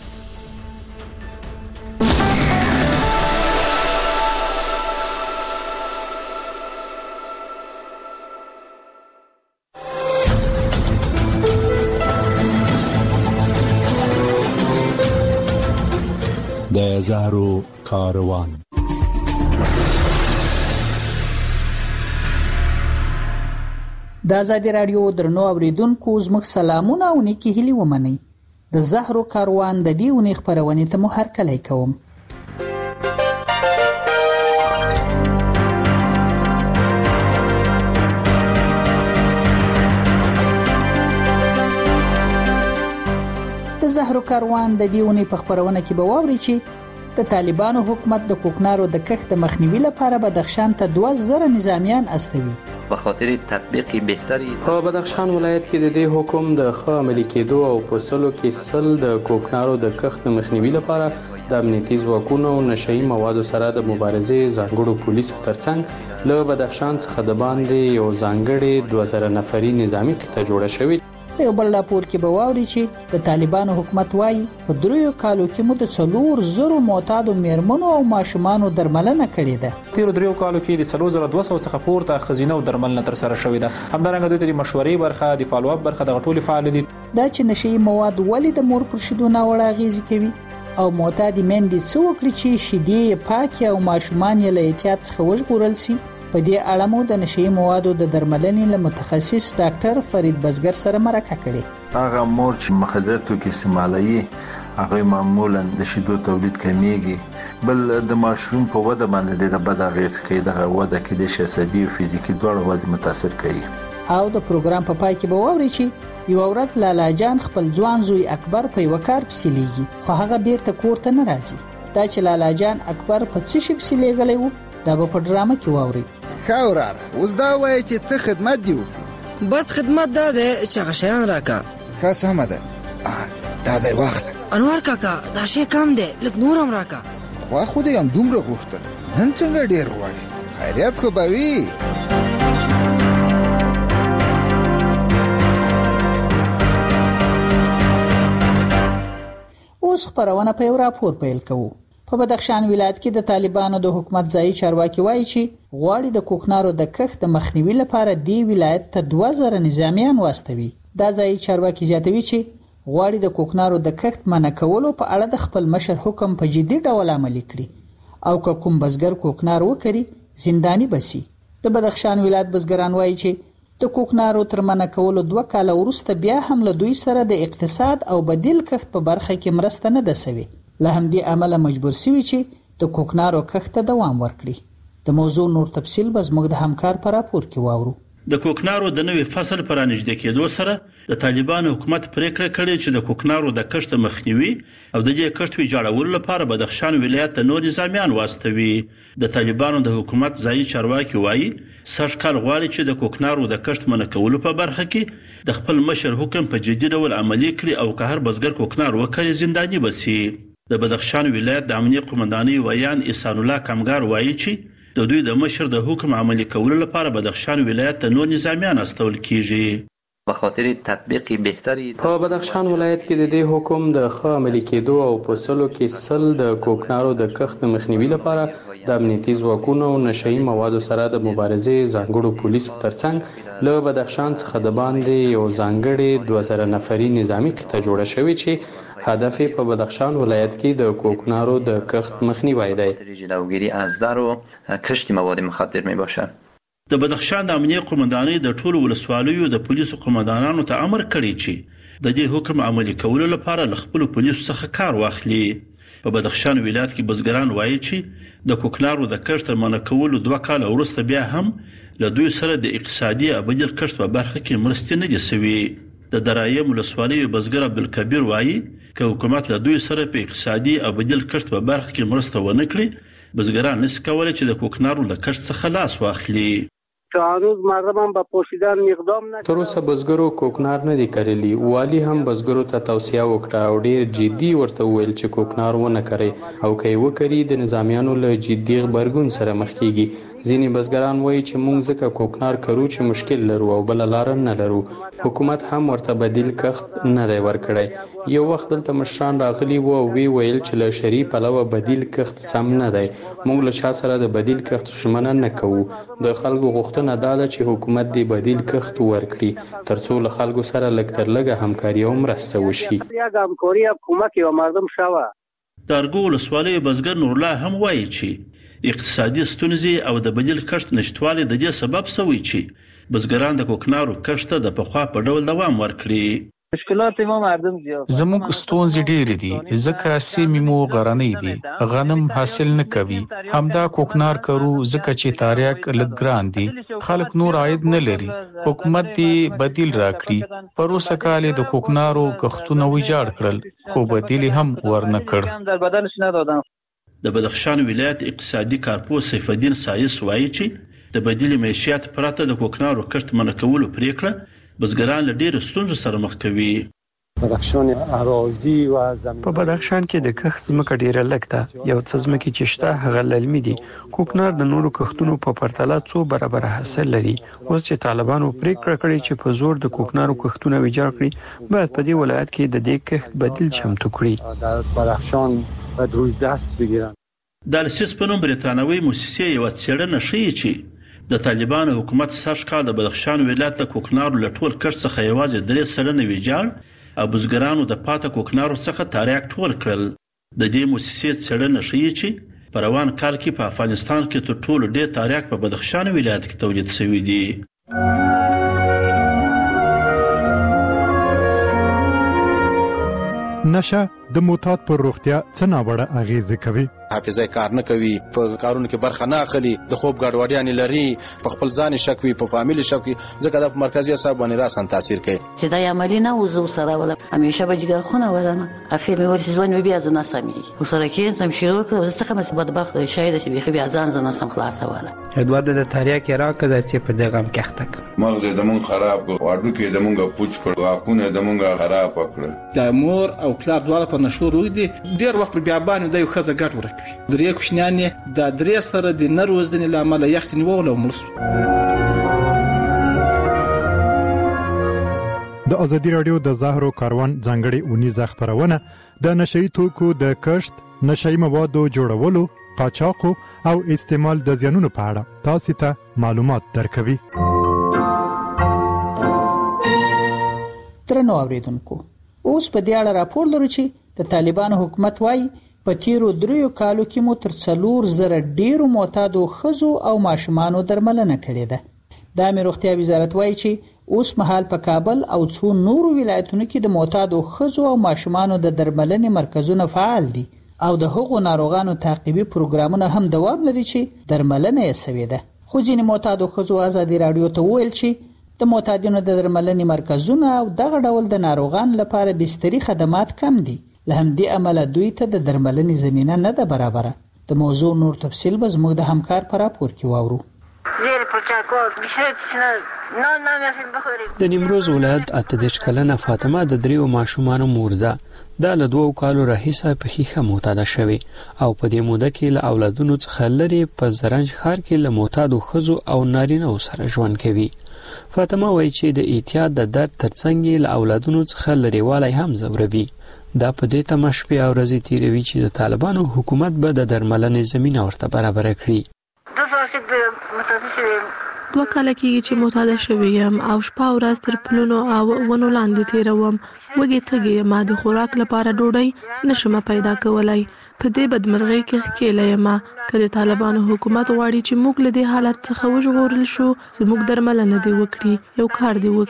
د زهرو کاروان. د آزادي رادیو درنو اوریدونکو زموږ سلامونه او نیکی هیلې ومنئ. د زهرو کاروان د دې اونۍ خپرونې ته مو هرکلی کوم. د زهرو کاروان د دې اونۍ په خپرونه کې به واورئ چې د طالبانو حکومت د کوکنارو د کښت د مخنیوي لپاره بدخشان ته دوه زره نظامیان استوي. به خاطر تطبیق بهتری په بدخشان ولایت کې د دې حکم د ښه عملي کېدو او په سلو کې سل د کوکنارو د کښت د مخنیوي لپاره د امنیتي ځواکونو او نشئی موادو سره د مبارزې ځانګړو پولیسو ترڅنګ له بدخشان څخه د باندې یو ځانګړی دوه زره نفري نظامی قطعه جوړه شوې. په یو بل راپور کې به واوري چې د طالبانو حکومت وایي په دریو کالو کې مو د څلور زرو معتادو میرمنو او ماشومانو درملنه کړې ده. تیرو دریو کالو کې د څلور زره دوه سوه څخه پورته ښځینه او درملنه تر سره شوې ده. همدارنګه دوی ته د مشورې برخه، د فالو اپ برخه دغه ټولې فعال دي. دا چې نشئی مواد ولې د مور پر شیدو ناوړه اغېزې کوي او معتادې میندې څه وکړي چې شیدې یې پاکې او ماشومان یې له احتیاط څخه وژغورل شي. په دې اړه مو د نشئی موادو د درملنې له متخصص ډاکټر فرید بزګر سره مرکه کړې. هغه مور چې مخدر توکي استعمالوي هغه معمولا د شیدو تولید کمیږي، بل د ماشوم په وده باندې ډېره بد اغېز کوي. دغه وده کې د عصبي او فزیکي دواړو وده متاثر کوي. او د پروګرام په پای کې به واورئ چې یو ورځ لالا جان خپل ځوان زوی اکبر په یو کار پسې لیږي، خو هغه بیرته کور ته نه راځي. دا چې لالا جان اکبر په څه شي پسې لیږلی و دا به په ډرامه کې واورئ. خاوراره اوس دا وایي چې څه خدمت دی؟ بس خدمت دا دی چې هغه شیان راکا. ښه سمه ده، دا دی واخله. انوار کاکا دا شی کم دی، لږ نور هم راکا. خوا خو دې هم دومره غوښتل، نن څنګه ډېر غواړې؟ خیریت خو به وي. اوس خپرونه په یو راپور پیل کوو. په بدخشان ولایت کې د طالبانو د حکومت ځایي چارواکي وایي چې غواړي د کوکنارو د کښت د مخنیوي لپاره دی ولایت ته دوه زره نظامیان واستوي. دا ځایي چارواکي زیاتوي چې غواړي د کوکنارو د کښت منع کولو په اړه د خپل مشر حکم په جدي ډول عملي کړي او که کوم بزګر کوکنار وکړي زندانی بسی. د بدخشان ولایت بزګران وایي چې د کوکنارو تر منع کولو دوه کال وروسته بیا هم له دوی سره د اقتصاد او بدیل کښت په برخه کې مرسته نه ده سوي. له همدې امله مجبور سوي چې د کوکنارو کښت ته دوام ورکړي. د موضوع نور تفصیل به زموږ د همکار په راپور کې واورو. د کوکنارو د نوې فصل پر نږدې کېدو سره د طالبانو حکومت پریکړه کړې چې د کوکنارو د کښت مخنیوي او د دې کښت ویجاړولو لپاره بدخشان ولایت ته نور نظامیان واستوي. د طالبانو د حکومت ځایي چارواکي وایي سږ کال غواړي چې د کوکنارو د کښت منع کولو په برخه کې د خپل مشر حکم په جدي ډول عملي کړي او که هر بزګر کوکنار وکړي زنداني بسي. د بدخشان ولایت د امنیه قومندانۍ ویان احسان الله کمګار وایي چې د دوی د مشر د حکم عملي کولو لپاره بدخشان ولایت ته نور نظامیان استول کیږي. به خاطر تطبیق بهتری په بدخشان ولایت کې د دې حکم د ښه عملي کېدو او په سلو کې سل د کوکنارو د کښت مخنیوي لپاره د امنیتي ځواکونو او نشئی موادو سره د مبارزې ځانګړو پولیسو ترڅنګ له بدخشان څخه د باندې یو ځانګړي دوه زره نفري نظامی قطعه جوړه شوې چې هدف په بدخشان ولایت کې د کوکنارو د کښت مخنیوی دی. جلوگیری از در و کشت مواد مخدر می باشد. د بدخشان د امنیه قومندانۍ د ټولو ولسوالیو د پولیسو قومندانانو ته امر کړی چې د دې حکم عملي کولو لپاره له خپل پولیسو څخه کار واخلي. په بدخشان ولایت کې بزګران وایي چې د کوکنارو د کښت منع کولو دوه کال وروسته بیا هم له دوی سره د اقتصادي او بدیل کښت په برخه کې مرستې نه دي سوي. د درایم ولسوالۍ بزګر عبدالکبیر وایي که حکومت له دوی سره په اقتصادي او بدیل کښت په برخه کې مرسته ونه کړي بزګران نشي کولای چې د کوکنارو له کښت څخه لاس واخلي. تا هنوز مردم هم به پوشیدن اقدام نکردن. تر اوسه بزګرو کوکنار نه دي کرلی. والی هم بزګرو ته توصیه وکړه او ډیر جدي ورته وویل چې کوکنار ونه کوي او که یې وکړي د نظامیانو له جدي غبرګون سره مخ کیږي. ځینې بزګران وایي چې موږ ځکه کوکنار کرو چې مشکل لرو او بل لار نه لرو. حکومت هم ورته بدیل کښت نه دی ورکړی. یو وخت دلته مشران راغلي وو او وی ویل چې له شری پلوه بدیل کښت سم نه دی. موږ له شا سره د بدیل کښت ژمنه نه کوو. د خلکو غوښتنه دا ده چې حکومت دې بدیل کښت ورکړي ترڅو له خلکو سره لږ تر لږه همکاري او مرسته وشي. یک همکاری حکومت او مردم شوه. د ارګو ولسوالۍ بزګر نورالله هم وایي چې اقتصادي ستونزې او د بدیل کښت نشټوالی د دې سبب شوی چې بزګران د کوکنارو کښت ته د پخوا په ډول دوام ورکړي. مشکلات ما مردم زیات زموږ ستونزې ډېرې دي ځکه سیمې مو غرنۍ دي غنم حاصل نه کوي. همدا کوکنار کرو ځکه چې تاریاک لږ ګران دي خلک نور عاید نه لري. حکومت دې بدیل راکړي. پر اوسه کال د کوکنارو کښتونه ویجاړ کړل خو بدیل هم ورنه کړ. د بدخشان ولایت اقتصادي کارپوه سیف الدین سایس وایي چې د بدیل معیشت پرته د کوکنارو کښت منع کولو پریکړه بزګران له ډېرو ستونزو سره مخ کوي. بدخشان اراضي و زمین په بدخشان کې د کښت ځمکه ډیره لږ ده. یو څه ځمکې چې شته هغه للمي دي. کوکنار د نورو کښتونو په پرتله څو برابره حاصل لري. اوس چې طالبانو پریکړه کړې چې په زور د کوکنارو کښتونه ویجاړ کړي باید په دې ولایت کې د دې کښت بدیل چمتو کړي. در بدخشان باید روی دست بگیرن. د السیس په نوم بریتانوي موسسې یو څېړنه ښیي چې د طالبانو حکومت سږ کال د بدخشان ولایت د کوکنارو له ټول کښت څخه یوازې درې سلنه ویجاړ او بزګرانو د پاته کوکنارو څخه تاریاک ټول کړل. د دې موسسې څېړنه ښیي چې په روان کال کې په افغانستان کې تر ټولو ډېر تاریاک په بدخشان ولایت کې تولید شوی دی. نشه د معتاد پر روغتیا څه ناوړه اغیزه کوي. حافظه کار نه کوي په کارونو کې برخه نه اخلي د خوب ګډوډیان لري په خپل ځان شک وي په فامیل شک وي ځکه د مرکزی اعصاب باندې راسن تاثیر کوي. چې دا عملی نه وزو سره ولا همیشه بجګر خونه ولنه اخر مې ورته ځوان بیا ځنه سمي وسره کې سم شروع کړ ځکه مې بدبخت شاید چې بيخي بیا ځان ځنه سم خلاصه ولا ادواد د تاریخ راکړه چې په دغه مکحتک مغز د مون خراب واډو کې د مونږه پوچ کړ واقونه د مونږه خراب کړ. د مور او پلار دواړه په نشو روي دي ډیر وخت بیا باندې د یو خزه ګټ ورکوي. درې کوشنیان د درې سره د نروزنې لامل یخت نیول او ملس. د ازادي رادیو د زهرو کاروان ځانګړي اونیزه خبرونه د نشئی توکو د کښت نشئی موادو جوړولو قاچاق او استعمال د زیانونو په اړه تاسو ته معلومات درکوي. ترنو اوریدونکو اوس په دې اړه راپور لرو چې د طالبانو حکومت وايي په تیرو دریو کالو کې مو تر څلور زره ډیرو معتادو ښځو او ماشومانو درملنه کړې ده. د عامه روغتیا وزارت وایي چې اوس مهال په کابل او څو نورو ولایتونو کې د معتادو ښځو او ماشومانو د درملنې مرکزونه فعال دي او د هغو ناروغانو تعقیبي پروګرامونه هم دوام لري چې درملنه یې سوې ده. خو ځینې معتادو ښځو ازادي راډیو ته وویل چې د معتادینو د درملنې مرکزونه او دغه ډول د ناروغانو لپاره بستري خدمات کم دي. له همدې امله دوی ته د درملنې زمینه نه ده برابره. د موضوع نور تفصیل به زموږ د همکار په راپور کې واورو. د نیمروز ولایت اته دېرش کلنه فاطمه د دریو ماشومانو مور ده. دا له دوو کالو راهیسه په ښیښه معتاده شوې او په دې موده کې له اولادونو څخه لرې په زرنج ښار کې له معتادو ښځو او نارینهو سره ژوند کوي. فاطمه وایي چې د اعتیاد د درد ترڅنګ له اولادونو څخه لرېوالی هم ځوروي. دا په دې تمه شپې او ورځې تېروي چې د طالبانو حکومت به د درملنې زمینه ورته برابره کړي. دوه کاله کېږي چې معتاده شوې یم او شپه او ورځ تر پلونو او ونو لاندې تېروم. وږې تږې یم، د خوراک لپاره ډوډۍ نشم پیدا کولی. په دې بدمرغۍ کې ښکېله یم. که د طالبانو حکومت غواړي چې موږ له دې حالت څخه وژغورل شو، زموږ درملنه دې وکړي، یو کار دې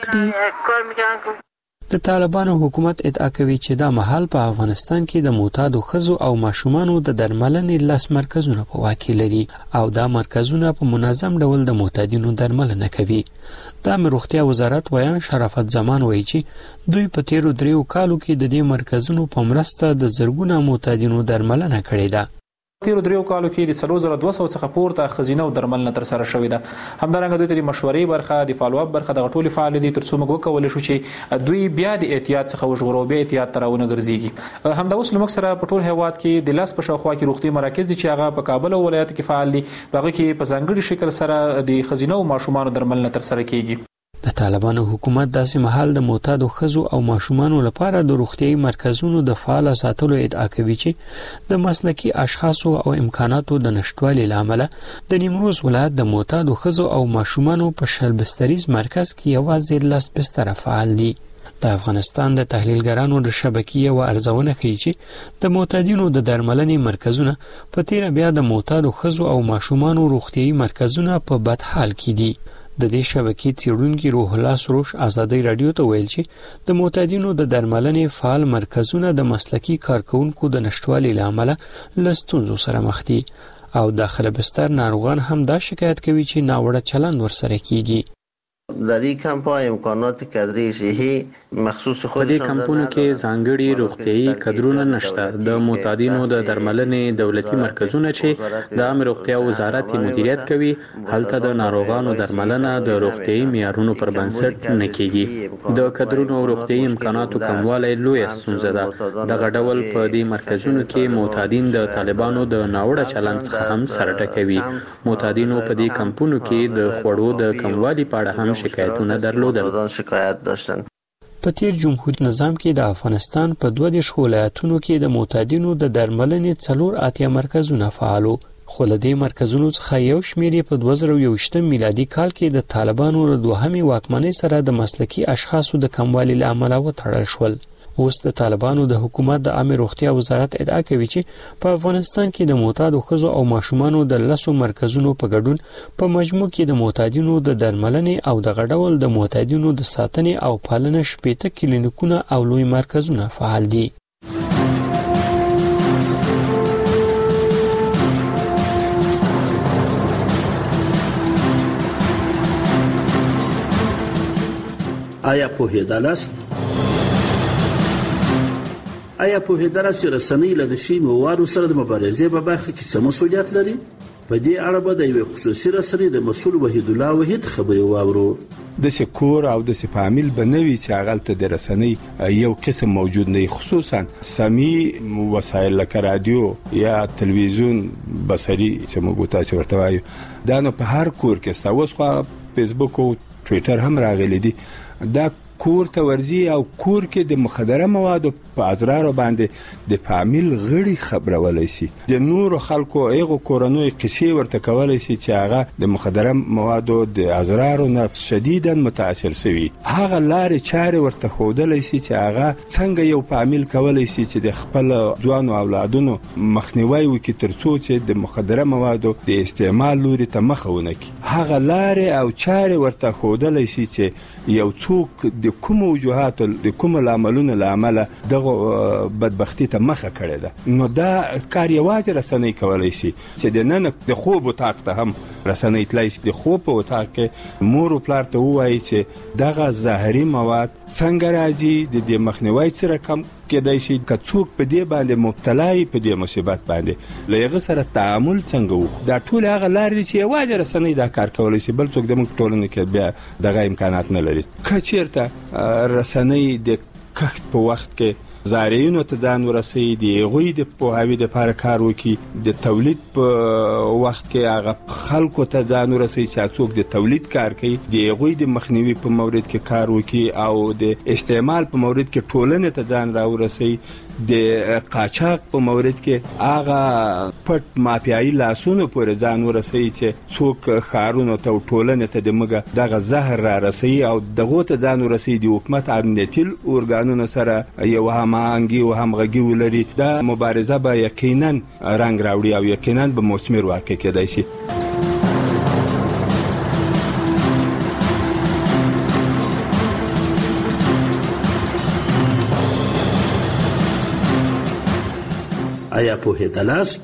وکړي. د طالبانو حکومت ادعا کوي چې دا مهال په افغانستان کې د معتادو ښځو او ماشومانو د درملنې لس مرکزونه په واک کې لري او دا مرکزونه په منظم ډول د معتادینو درملنه کوي. د عامه روغتیا وزارت ویان شرافت زمان وایي چې دوی په تیرو دریو کالو کې د دې مرکزونو په مرسته د زرګونه معتادینو درملنه کړې ده. تیرو دریو کالو کې د څلور زره دوه سوه څخه پورته ښځینه او درملنه ترسره شوې ده. همدارنګه دوی ته د مشورې برخه، د فالو اپ برخه دغه ټولې فعال دي تر څو موږ وکولی شو چې دوی بیا د احتیاط څخه وژغورو، بیا احتیاط ته راونه ګرځېږي. همدا اوس له موږ سره په ټول هېواد کې د لس په شاوخوا کې روغتي مراکز دي چې هغه په کابل او ولایت کې فعال دي. په هغه کې په ځانګړي شکل سره د ښځینه او ماشومانو درملنه ترسره کېږي. د طالبانو حکومت داسې مهال د معتادو ښځو او ماشومانو لپاره د روغتیايي مرکزونو د فعال ساتلو ادعا کوي چې د مسلکي اشخاصو او امکاناتو د نشټوالي لامل د نیمروز ولایت د معتادو ښځو او ماشومانو په شل بستریز مرکز کې یوازې لس بستر فعال دي. د افغانستان د تحلیلګرانو د شبکې یو ارزونه کوي چې د معتادینو د درملنې مرکزونه په تیر بیا د معتادو ښځو او ماشومانو روغتیايي مرکزونه په بد حال کې دي. د دې شبکې څېړونکي روح الله سروش ازادي رادیو ته ویل چې د معتادینو د درملنې فعال مرکزونه د مسلکي کارکونکو د نشټوالي لامل له ستونزو سره مخ دي او داخله بستر ناروغان هم دا شکایت کوي چې ناوړه چلند ورسره کیږي. در این کمپ ها امکانات کادری صحی مخصوص خودشان په دې کمپونو کې ځانګړي روغتيایي کادرونه نشته. د معتادینو د درملنې دولتي مرکزونه چې د عامه روغتیا وزارت مدیریت کوي، هلته د ناروغانو درملنه د روغتيایي معیارونو پر بنسټ نه کیږي. د کادرونو او روغتيایي امکاناتو کموالی لوی ستونزه ده. دغه ډول په دې مرکزونو کې معتادین د طالبانو د ناوړه چلند څخه هم سر ټکوي. معتادینو په دې کمپونو کې د خوړو د کموالي په اړه هم شکایتونه درلودل. شکایت داشتن. په تیر جمهوریت نظام کې د افغانستان په دوه دیرش ولایتونو کې د معتادینو د درملنې څلور اتیا مرکزونه فعالو، خو له دې مرکزونو څخه یو شمېر یې په دوه زره یوویشتم میلادي کال کې د طالبانو له دوهمې واکمنۍ سره د مسلکي اشخاصو د کموالي له امله وتړل شول. اوس د طالبانو د حکومت د عامه روغتیا وزارت ادعا کوي چې په افغانستان کې د معتادو ښځو او ماشومانو د لسو مرکزونو په ګډون په مجموع کې د معتادینو د درملنې او د غډول د معتادینو د ساتنې او پالنې شپېته کلینیکونه او لوی مرکزونه فعال دي. آیا پوهېدلاست آیا پوهېدلاست چې رسنۍ له نشي موادو سره د مبارزې په برخه کې څه مسؤلیت لري؟ په دې اړه به د یوې خصوصي رسنۍ د مسؤل وحید الله وحید خبرې واورو. د سکور او د سفامل بنوي چې هغه د رسنۍ یو قسم موجود نه، خصوصا سمي وسایل لکه رادیو یا تلویزیون بصري چې موږ تاسو ورته وایو، دا نو په هر کور کې ستاسو خو فیسبوک او ټوئیټر هم راغلي دي. دا کور ته ورځي او کور کې د مخدره موادو په اضرارو باندې د فامیل غړي خبرولای شي. د نورو خلکو ایغو کورنوي قصې ورته کولای شي چې هغه د مخدره موادو د اضرارو نه شدیداً متاثر شوی. هغه لارې چارې ورته ښودلای شي چې هغه څنګه یو فامیل کولای شي چې د خپل ځوانو اولادونو مخنیوي وکړي ترڅو چې د مخدره موادو د استعمال لوري ته مخه ونه کړي. هغه لارې او چارې ورته ښودلای شي چې یو څوک د کوم وجوهاتو د کوم لاملونو لامل دغه بدبختی ته مخه کړې ده. نو دا کار یوازې رسنۍ کولای شي چې د نن د خوب اتاق ته هم رسنۍ تلای شي. د خوب په اتاق کې مور او پلار ته وایي چې دغه زهري مواد څنګه راځي، د دې مخنیوي سره کم کېدای شي، که څوک په دې باندې مبتلا وي په دې مصیبت باندې له هغه سره تعامل څنګه وکړو. دا ټول هغه لارې دي چې یوازې رسنۍ دا کار کولی شي، بل څوک زموږ ټولنه کې بیا دغه امکانات نه لري. که چېرته رسنۍ د کښت په وخت کې زارعینو ته ځان ورسوي، د هغوی د پوهاوي دپاره کار وکړي، د تولید په وخت کې هغه خلکو ته ځان ورسوي چې څوک د تولید کار کوي، د هغوی د مخنیوي په مورد کې کار وکړي او د استعمال په مورد کې ټولنې ته ځان راورسوي. د قاچاق په مورد کې هغه پټ مافیایي لاسونو پورې ځان ورسوي چې څوک ښارونو ته او ټولنې ته د مګه دغه زهر را رسوي او دغو ته ځان ورسوي. د حکومت امنیتي ارګانونو سره یو هماهنګي او همغږي ولري. دا مبارزه به یقینا رنګ راوړي او یقینا به مثمر واقع کېدای شي. آیا پوهېدلاست؟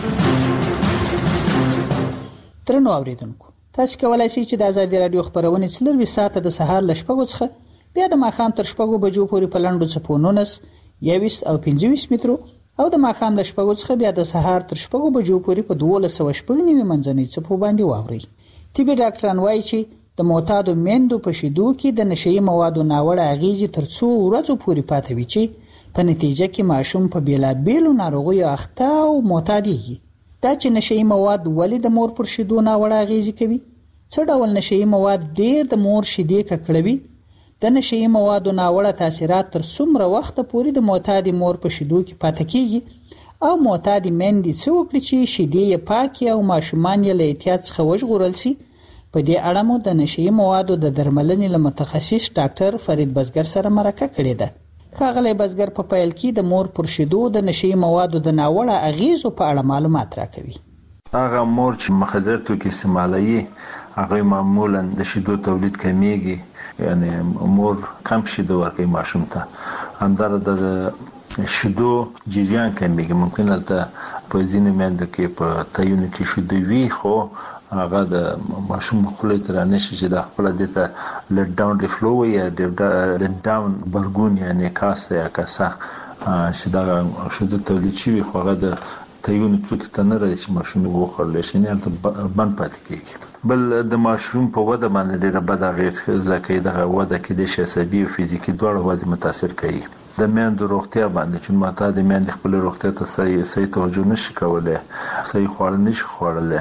درنو اوریدونکو، تاسو کولای شئ چې د ازادي رادیو خبرونه څلور ساعته د سهار ل شپږو څخه بیا د ماښام تر شپږو بجو پورې په لنډو څپو نولس، یویس او پنځه ویشت مترو او د ماښام ل شپږو څخه بیا د سهار تر شپږو بجو پورې په دولس سوه شپږ نوي منځنۍ څپو باندې واورئ. طبي ډاکټران وایي چې د معتادو میندو په شیدو کې د نشهیي موادو ناوړه اغېزې تر څو ورځو پورې پاتې وي چې په نتیجه کې ماشوم په بیلابیلو ناروغیو اخته او معتادېږي. دا چې نشهیي مواد ولې د مور پر شیدو ناوړه اغېزې کوي، څه ډول نشهیي مواد ډېر د مور شیدې ککړوي، د نشهیي موادو ناوړه تاثیرات تر څومره وخته پورې د معتادې مور په شیدو کې پاتې کیږي او معتادې میندې څه وکړي چې شیدې یې پاکې او ماشومان یې له احتیاط څخه وژغورل شي. په دې اړه مو د نشهیي موادو د درملنې له متخصص ډاکټر فرید بزګر سره مرکه کړې ده. ښاغلی بزګر په پیل کې د مور پر شیدو د نشهیي موادو د ناوړه اغېزو په اړه معلومات راکوي. هغه مور چې مخدره توکي استعمالوي هغه معمولا د شیدو تولید کمیږي، یعنی مور کم شیدو ورکوي ماشوم ته. همدارنګه د شیدو جریان کمیږي. ممکن هلته په ځینو میندو کې په تایونو کې شیدې وي خو هغه د ماشوم خولې ته رانشي چې د خپل د ته لټ ډاون ریفلو یا لټ ډاون برګون یعنی کاسه یا کاسه چې دا شیدو تولید شي خو هغه د تایونو توکي ته نه راځي چې ماشوم وخورل شي نه هلته بند پاتې کیږي. بل د ماشوم په وده باندې ډېره بد اغېز ځکه دغه وده کې د عصبي او فزیکي دواړه وده متاثر کوي. د میندو روغتیا باندې چې معتاد میندې خپل روغتیا ته صحیح صحیح توجه نشي کولای، صحیح خواړه نشي خوړلی،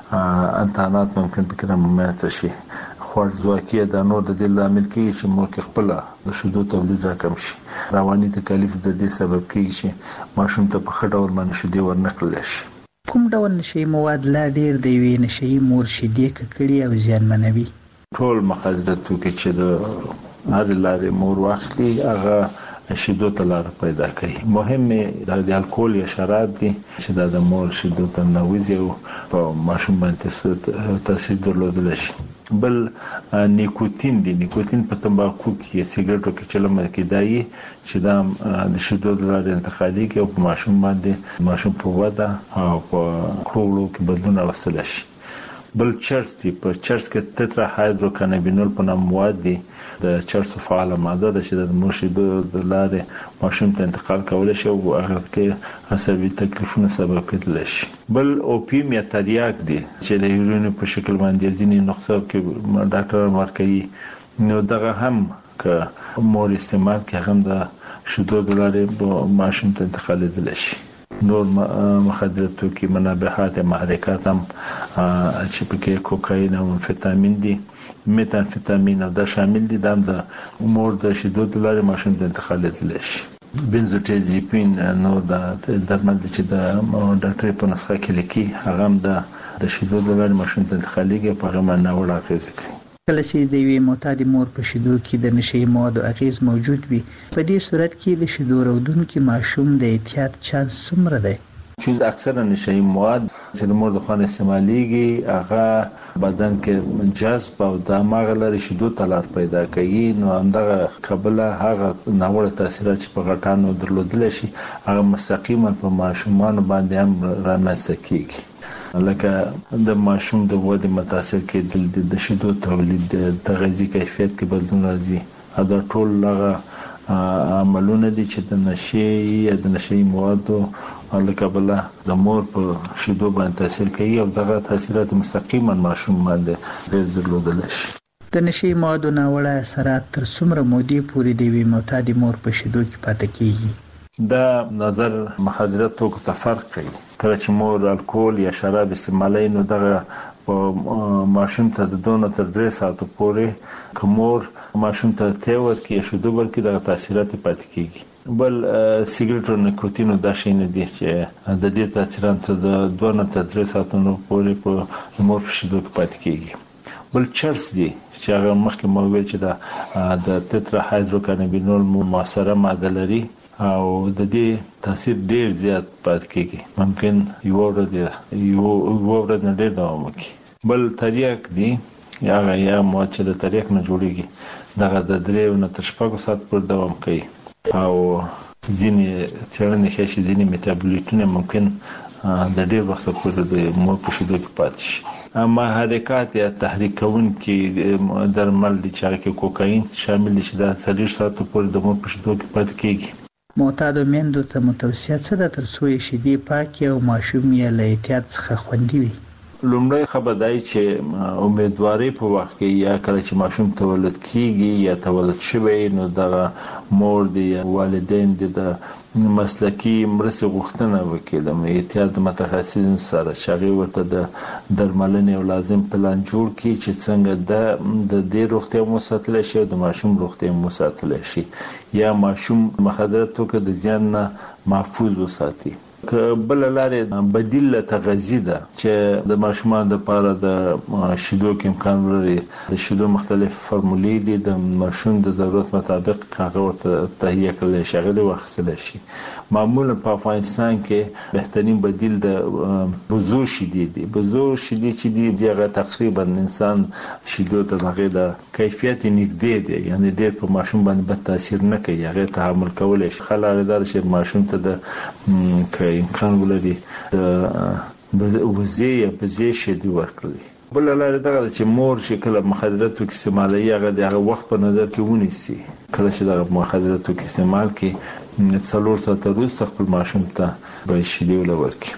انتانات ممکن پکې رامنځته شي، خوارځواکي د نور د دې لامل کېږي چې مور کې خپله د شیدو تولید راکم شي. رواني تکالیف د دې سبب کېږي چې ماشوم ته په ښه ډول باندې شیدې ورنکړلی شي. کوم ډول نشهیي مواد لا ډېر د یوې نشهیي مور شیدې ککړې او زیانمنوي؟ ټول مخدره توکي چې د هرې لارې مور واخلي هغه شیدو ته لار پیدا کوي. مهم د الکول یا شراب دي چې د مور شیدو ته نوځي او په ماشوم باندې تاثیر درلودلی شي. بل نیکوتین دی. نیکوتین په تمباکو کې سیګریټو کې چلمه کې دی چې دا د شیدو د لارې انتقالېږي او په ماشوم باندې ماشوم په وده او په کړو کې بدلون راوستلی شي. بل چرس دی. په چرس کې تترا هایدروکانابینول په نوم مواد دي. د چرسو فعاله ماده ده چې د مور شیدو د لارې ماشوم ته انتقال کولی شي او هغه کې عصبي تکلیفونه سبب کېدلی شي. بل اوپیم یا تریاک دی چې د یورین په شکل باندې ځینې نسخو کې ډاکټران ورکوي. نو دغه هم که مور استعمال کې هم د شیدو د لارې ماشوم ته انتقالېدلی شي. نور مخدر توکي منابعات محرکات هم چې پکې کوکاین او امفیتامین دي میتامفیتامین او دا شامل دي د امور د شیدو د لارې ماشوم ته انتقالېدلی شي. بنزوډیازپین نو د درمل چې د ډاکټر په نسخه کې لیکي هغه هم د شیدو د لارې ماشوم ته انتقالېږي په هغه باندې ناوړه اغېزې کوي. کله چې د یوې معتادې مور په شیدو کې د نشهیي موادو اغېز موجود وي په دې صورت کې د شیدو راوړونکي ماشوم د اعتیاد چانس څومره دی؟ چې اکثره نشهیي مواد چې د مور د خوا استعمالېږي هغه بدن کې جذب او د هغه لارې شیدو ته لار پیدا کوي، نو همدغه کبله هغه ناوړه تاثیرات چې په غټانو درلودلی شي هغه مستقیما په ماشومانو باندې هم رامنځته کیږي، لکه د ماشوم د ودې متاثر کېدل، د شیدو تولید، د تغذیه کیفیت کې بدلون راځي. دا ټول هغه عملونه دي چې د نشې یا د نشهیي موادو لکه بل د مور په شیدو باندې تاثیر کوي او دغه تاثیرات مستقیما ماشوم باندې غیر درلودل شي. د نشهیي موادو ناوړه اثرات تر څومره مودې پورې د یوې معتادې مور په شیدو کې پاتې کیږي؟ دا نظر مخدره توکو ته فرق کوي. کله چې مور الکول یا شراب استعمالوي نو دغه په ماشوم ته د دوه تر درې ساعتو پورې که مور ماشوم ته تی ورکړي یا شیدو ورکړي دغه تاثیرات پاتې کیږي. بل سیګریټ او نیکوتین دا شی نه دي چې د دې تاثیرات د دوه تر درې ساعتونو پورې په مور په شیدو کې پاتې کیږي. بل چرس دي چې هغه مخکې مو ویل چې د تترا هایدروکانابینول مؤثره ماده لري او د دې تاثیر ډیر زیات پات کیږي، ممکن یو ورځ یو ورځ نه ډیر دوام وکړي. بل تریاک دی یا یا مو چې د تریاک نه جوړیږي دغه د درې نه تر شپږ ساعت پر دوام کوي او ځینې څېړنې ښیي چې ځینې میټابولیټونه ممکن د ډیر وخت پورې د مور په شیدو کې پاتې شي. محرکات یا تحریک کوونکي درمل دي چې هغه کې کوکاین شامل دي چې د څلور ساعتو پورې د مور په شیدو کې پاتې کیږي. معتادو میندو ته متوصیه څه ده تر څو یې شیدې پاکې او ماشوم یې له اعتیاد څخه خوندي وي؟ لومړی خبر دی چې امیدواري په وخت کې یا کله چې ماشوم تولد کیږي یا تولد شوی نو دغه مور دی یا والدین دی د مسلکی مرسته غوښتنه وکړي د اعتیاد متخصص سره شغي ورته د درملنې او لازم پلان جوړ کړي چې څنګه د د دې روغتیا مو ساتل شي او د ماشوم روغتیا مو ساتل شي یا ماشوم مخدر توکو د زیان نه محفوظ وساتي. که بل لارې بدیل تغذیه ده چې د ماشومان لپاره د شیدو کې امکان لري، د شیدو مختلف فرمولې دي د ماشوم د ضرورت مطابق هغه ورته تهیه کړل شي غوړي واخیستل شي. معمولا په افغانستان کې بهترین بدیل د بوزو شیدې دي. بوزو شیدې چې دي دغه تقریبا انسان شیدو ته هغه د کیفیت نږدې دي، یعنی ډېر په ماشوم باندې بد تاثیر نه کوي، هغه تحمل کولای شي. خلک دا چې ماشوم ته د امکان ولري د وزې یا بزې شیدې ورکړي. بل لاره دا چې مور چې کله مخدره توکي استعمالوي هغه د هغه وخت په نظر کې ونیسي. کله چې د مخدره توکي استعمال کې څلور ساعته وروسته خپل ماشوم ته به شیدې ورکړي.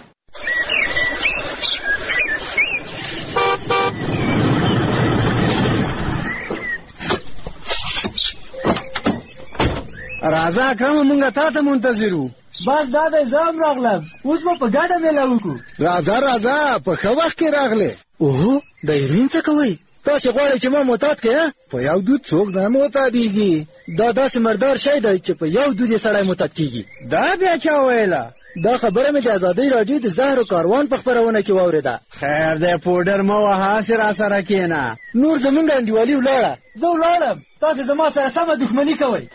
راځه اکرم مونږ تا ته منتظر وو. بس دا د زام راغلم، اوس به په ګډه میله وکړو. راځه راځه په ښه وخت کې راغلې. اوهو د هیروین څه کوئ؟ تاسې غواړئ چې ما معتاد کړې؟ په یو دود څوک نه معتادېږي. دا داسې مردار شی دی چې په یو دود یې سړی معتاد کېږي. دا بیا چا ویله؟ دا خبره مې د ازادۍ راډیو د زهر و کاروان په خپرونه کې واورېده. خیر دی پوډر مه وهه، هسې راسره کښېنه. نور زمونږ انډیوالي ولاړه، زه ولاړم، تاسې زما سره سمه دښمني کوئ.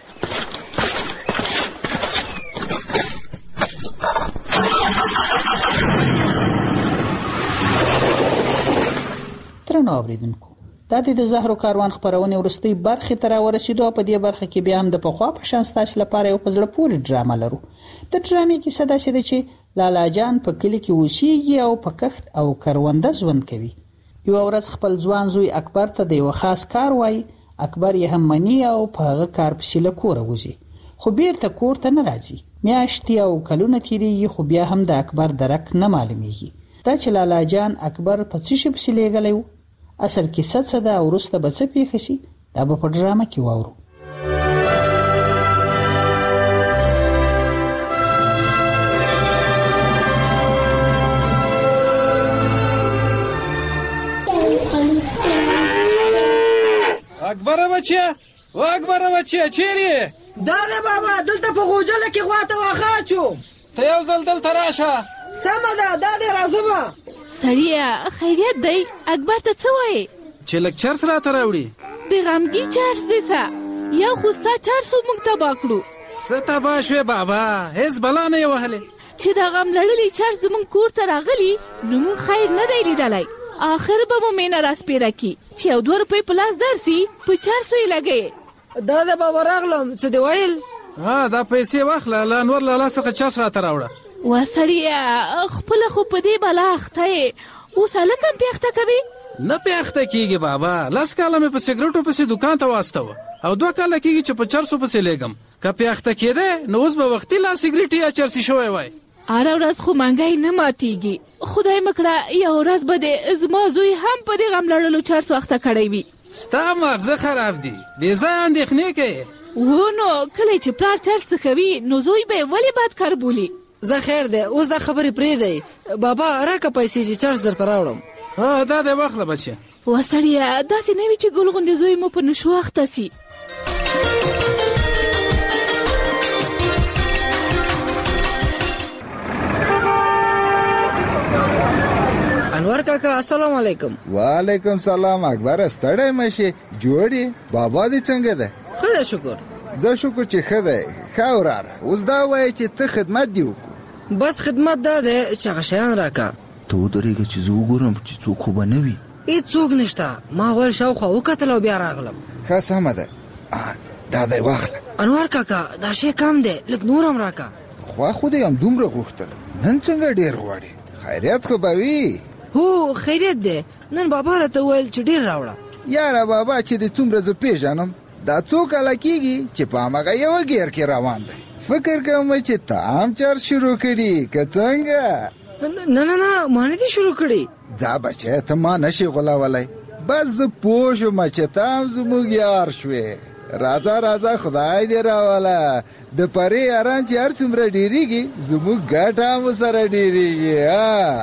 درنو اوریدونکو، دا د زهر و کاروان خبرونه ورستۍ برخه تر ورسېدو. په دې برخه کې بیا هم د پخوا په شان ستاسو لپاره یو پزړه پورې ډرامه لرو. د ډرامې کې صدا شته چې لالا جان په کلی کې اوسېږي او په کښت او کرونده ژوند کوي. یو ورځ خپل ځوان زوی اکبر ته د یو خاص کار وایي. اکبر یې هم مني او په هغه کار پسې له کوره وځي، خو بیرته کور ته نه راځي. میاشتې او کلونه تیریږي خو بیا هم د اکبر درک نه معلومیږي. دا چې لالا جان اکبر په څه شي پسې لېږلی و، اصل کیسه څه ده او وروسته به څه پېښه شي، دا به په ډرامه کې واورو. اکبر بچیا و اکبر بچیا چیرې داله بابا دلته په غوجله کې غواته واخا چو ته یو ځل دلته راشه سمه ده دا دې راځم سړیه خیریت دی اکبر ته څه وایي چې لږ چرس راته راوړي د غمګي چرس دی څه یو خو ستا چرسو موږ تباه کړو څه تباه شوې بابا هېڅ بلا نه یې وهلې چې د غم لړلی چرس زموږ کور ته راغلی نو موږ خیر نه دی لیدلی آخر به مو مینه راسپیره کي چې یو دوه روپۍ په لاس درسي په چرسو یې لګوې دا د بابا راغلم څه دې ویل ها دا پیسې واخله له انور لالا څخه چرس راته راوړه وا سړیه خپله خو په دې بلا اخته یې اوس هلک هم پې اخته کوي نه پې اخته کېږي بابا لس کاله مې په سګرټو پسې دوکان ته واستوه او دوه کاله کېږي چې په چرسو پسې لیږم که پې اخته کېده نو اوس به وختي لا سګرټ یا چرسي شوی وای هره ورځ خو منګی نه ماتیږي خدای مکړه یو ورځ به دې زما زوی هم په دې غم لړلو چرسو اخته کړی وي ستا مغزه خراب دی بې ځایه اندېښنې کوې و نو کله چې پلار چرس څښوي نو زوی به یې ولې بد کار بولي زه خیر دی اوس دا خبرې پرېږدئ بابا راکه پیسې چې چرس درته راوړم ها دا دی واخله بچیه وا سړیه داسې نه وي چې ګل غوندې زوی مو په نشو اخته سي انور کاکا السلام علیکم وعلیکم سلام اکبر ستړی مشي جوړي بابا دې څنګه ده ښه ده شکر زه شکر چې ښه دی ښه وراره اوس دا وایي چې څه خدمت دې وکړو بس خدمت دا دی چې هغه شیان راکه ته ودرېږه چې زه وګورم چې څوک خو به نه وي هېڅوک نشته ما ویل شاوخوا وکتل او بیا راغلم ښه سمه ده دا دی واخله انور کاکا دا شی کم دی لږ نور هم راکه خوا خو دې همدومره غوښتل نن څنګه ډېر غواړې خیریت خو به وي هو خیریت دی نن بابا راته وویل چې ډېر راوړه یاره بابا چې د څومره زه پیژنم دا څو کاله کېږي چې په هماغه یوه ګیر کې روان دی فکر کوم چې ته هم چرس شروع کړي که څنګه نه نه نه ما نه دي شروع کړي ځه بچی ته ما نشي غولولی بس زه پوه شوم چې ته هم زموږ یار شوې راځه راځه خدای دې راوله د پرې یاران چې هر څومره ډېرېږي زموږ ګټه هم ورسره ډېرېږي ها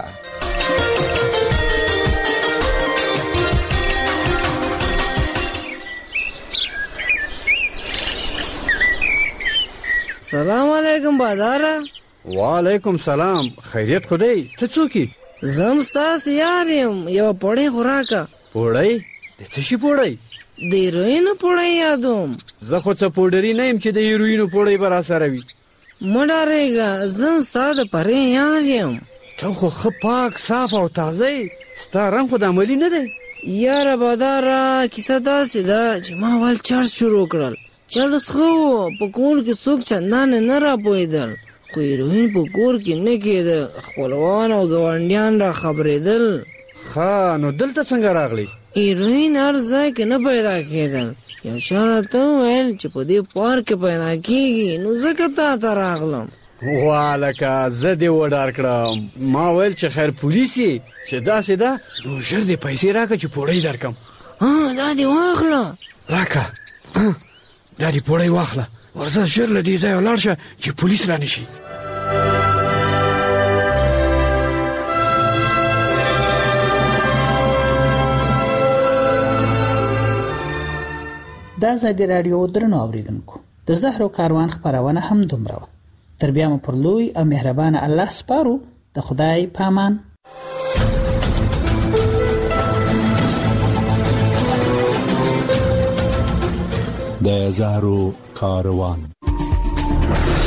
سلام علیکم باداره وعلیکم سلام خیریت خدای ته څوک یې زم ستاسو یار یم یوه پوړۍ خو راکه پوړۍ د څه شي پوړۍ د هیروینو پوړۍ یادوم زه خو څه پوډري نه یم چې د هیروینو پوړۍ به راسره وي مه ډارېږه زه ستا د پرې یار یم ته خو ښه پاک صاف او تازه یې ستا رنګ خو د عملي نه دی یاره باداره کیسه داسې ده چې ما ول چرس شروع کړل چرس ښه و په کور کې څوک چندانې نه راپوهېدل خو هیروین په کور کې نه کېده خپلوان او ګاونډیان را خبرېدل ښه نو دلته څنګه راغلی هیروین هر ځای کې نه پیدا کېدل یو چا راته وویل چې په دې پارک کې پیدا کېږي نو ځکه تا ته راغلم والکه زه دې وډار کړم ما ویل چې خیر پولیس یې چې داسې ده نو ژر دې پیسې راکړه چې پوړۍ درکړم ها دا دې واخله راکړه دا دې پوړۍ واخله ورځه ژر له دې ځایه ولاړ شه چې پولیس را نه شي د ازادي راډیو درنو اوریدونکو د زهرو کاروان خبرونه هم دومره وه تر بیا مو پر لوی او مهربانه الله سپارو د خدای په امان د زهرو کاروان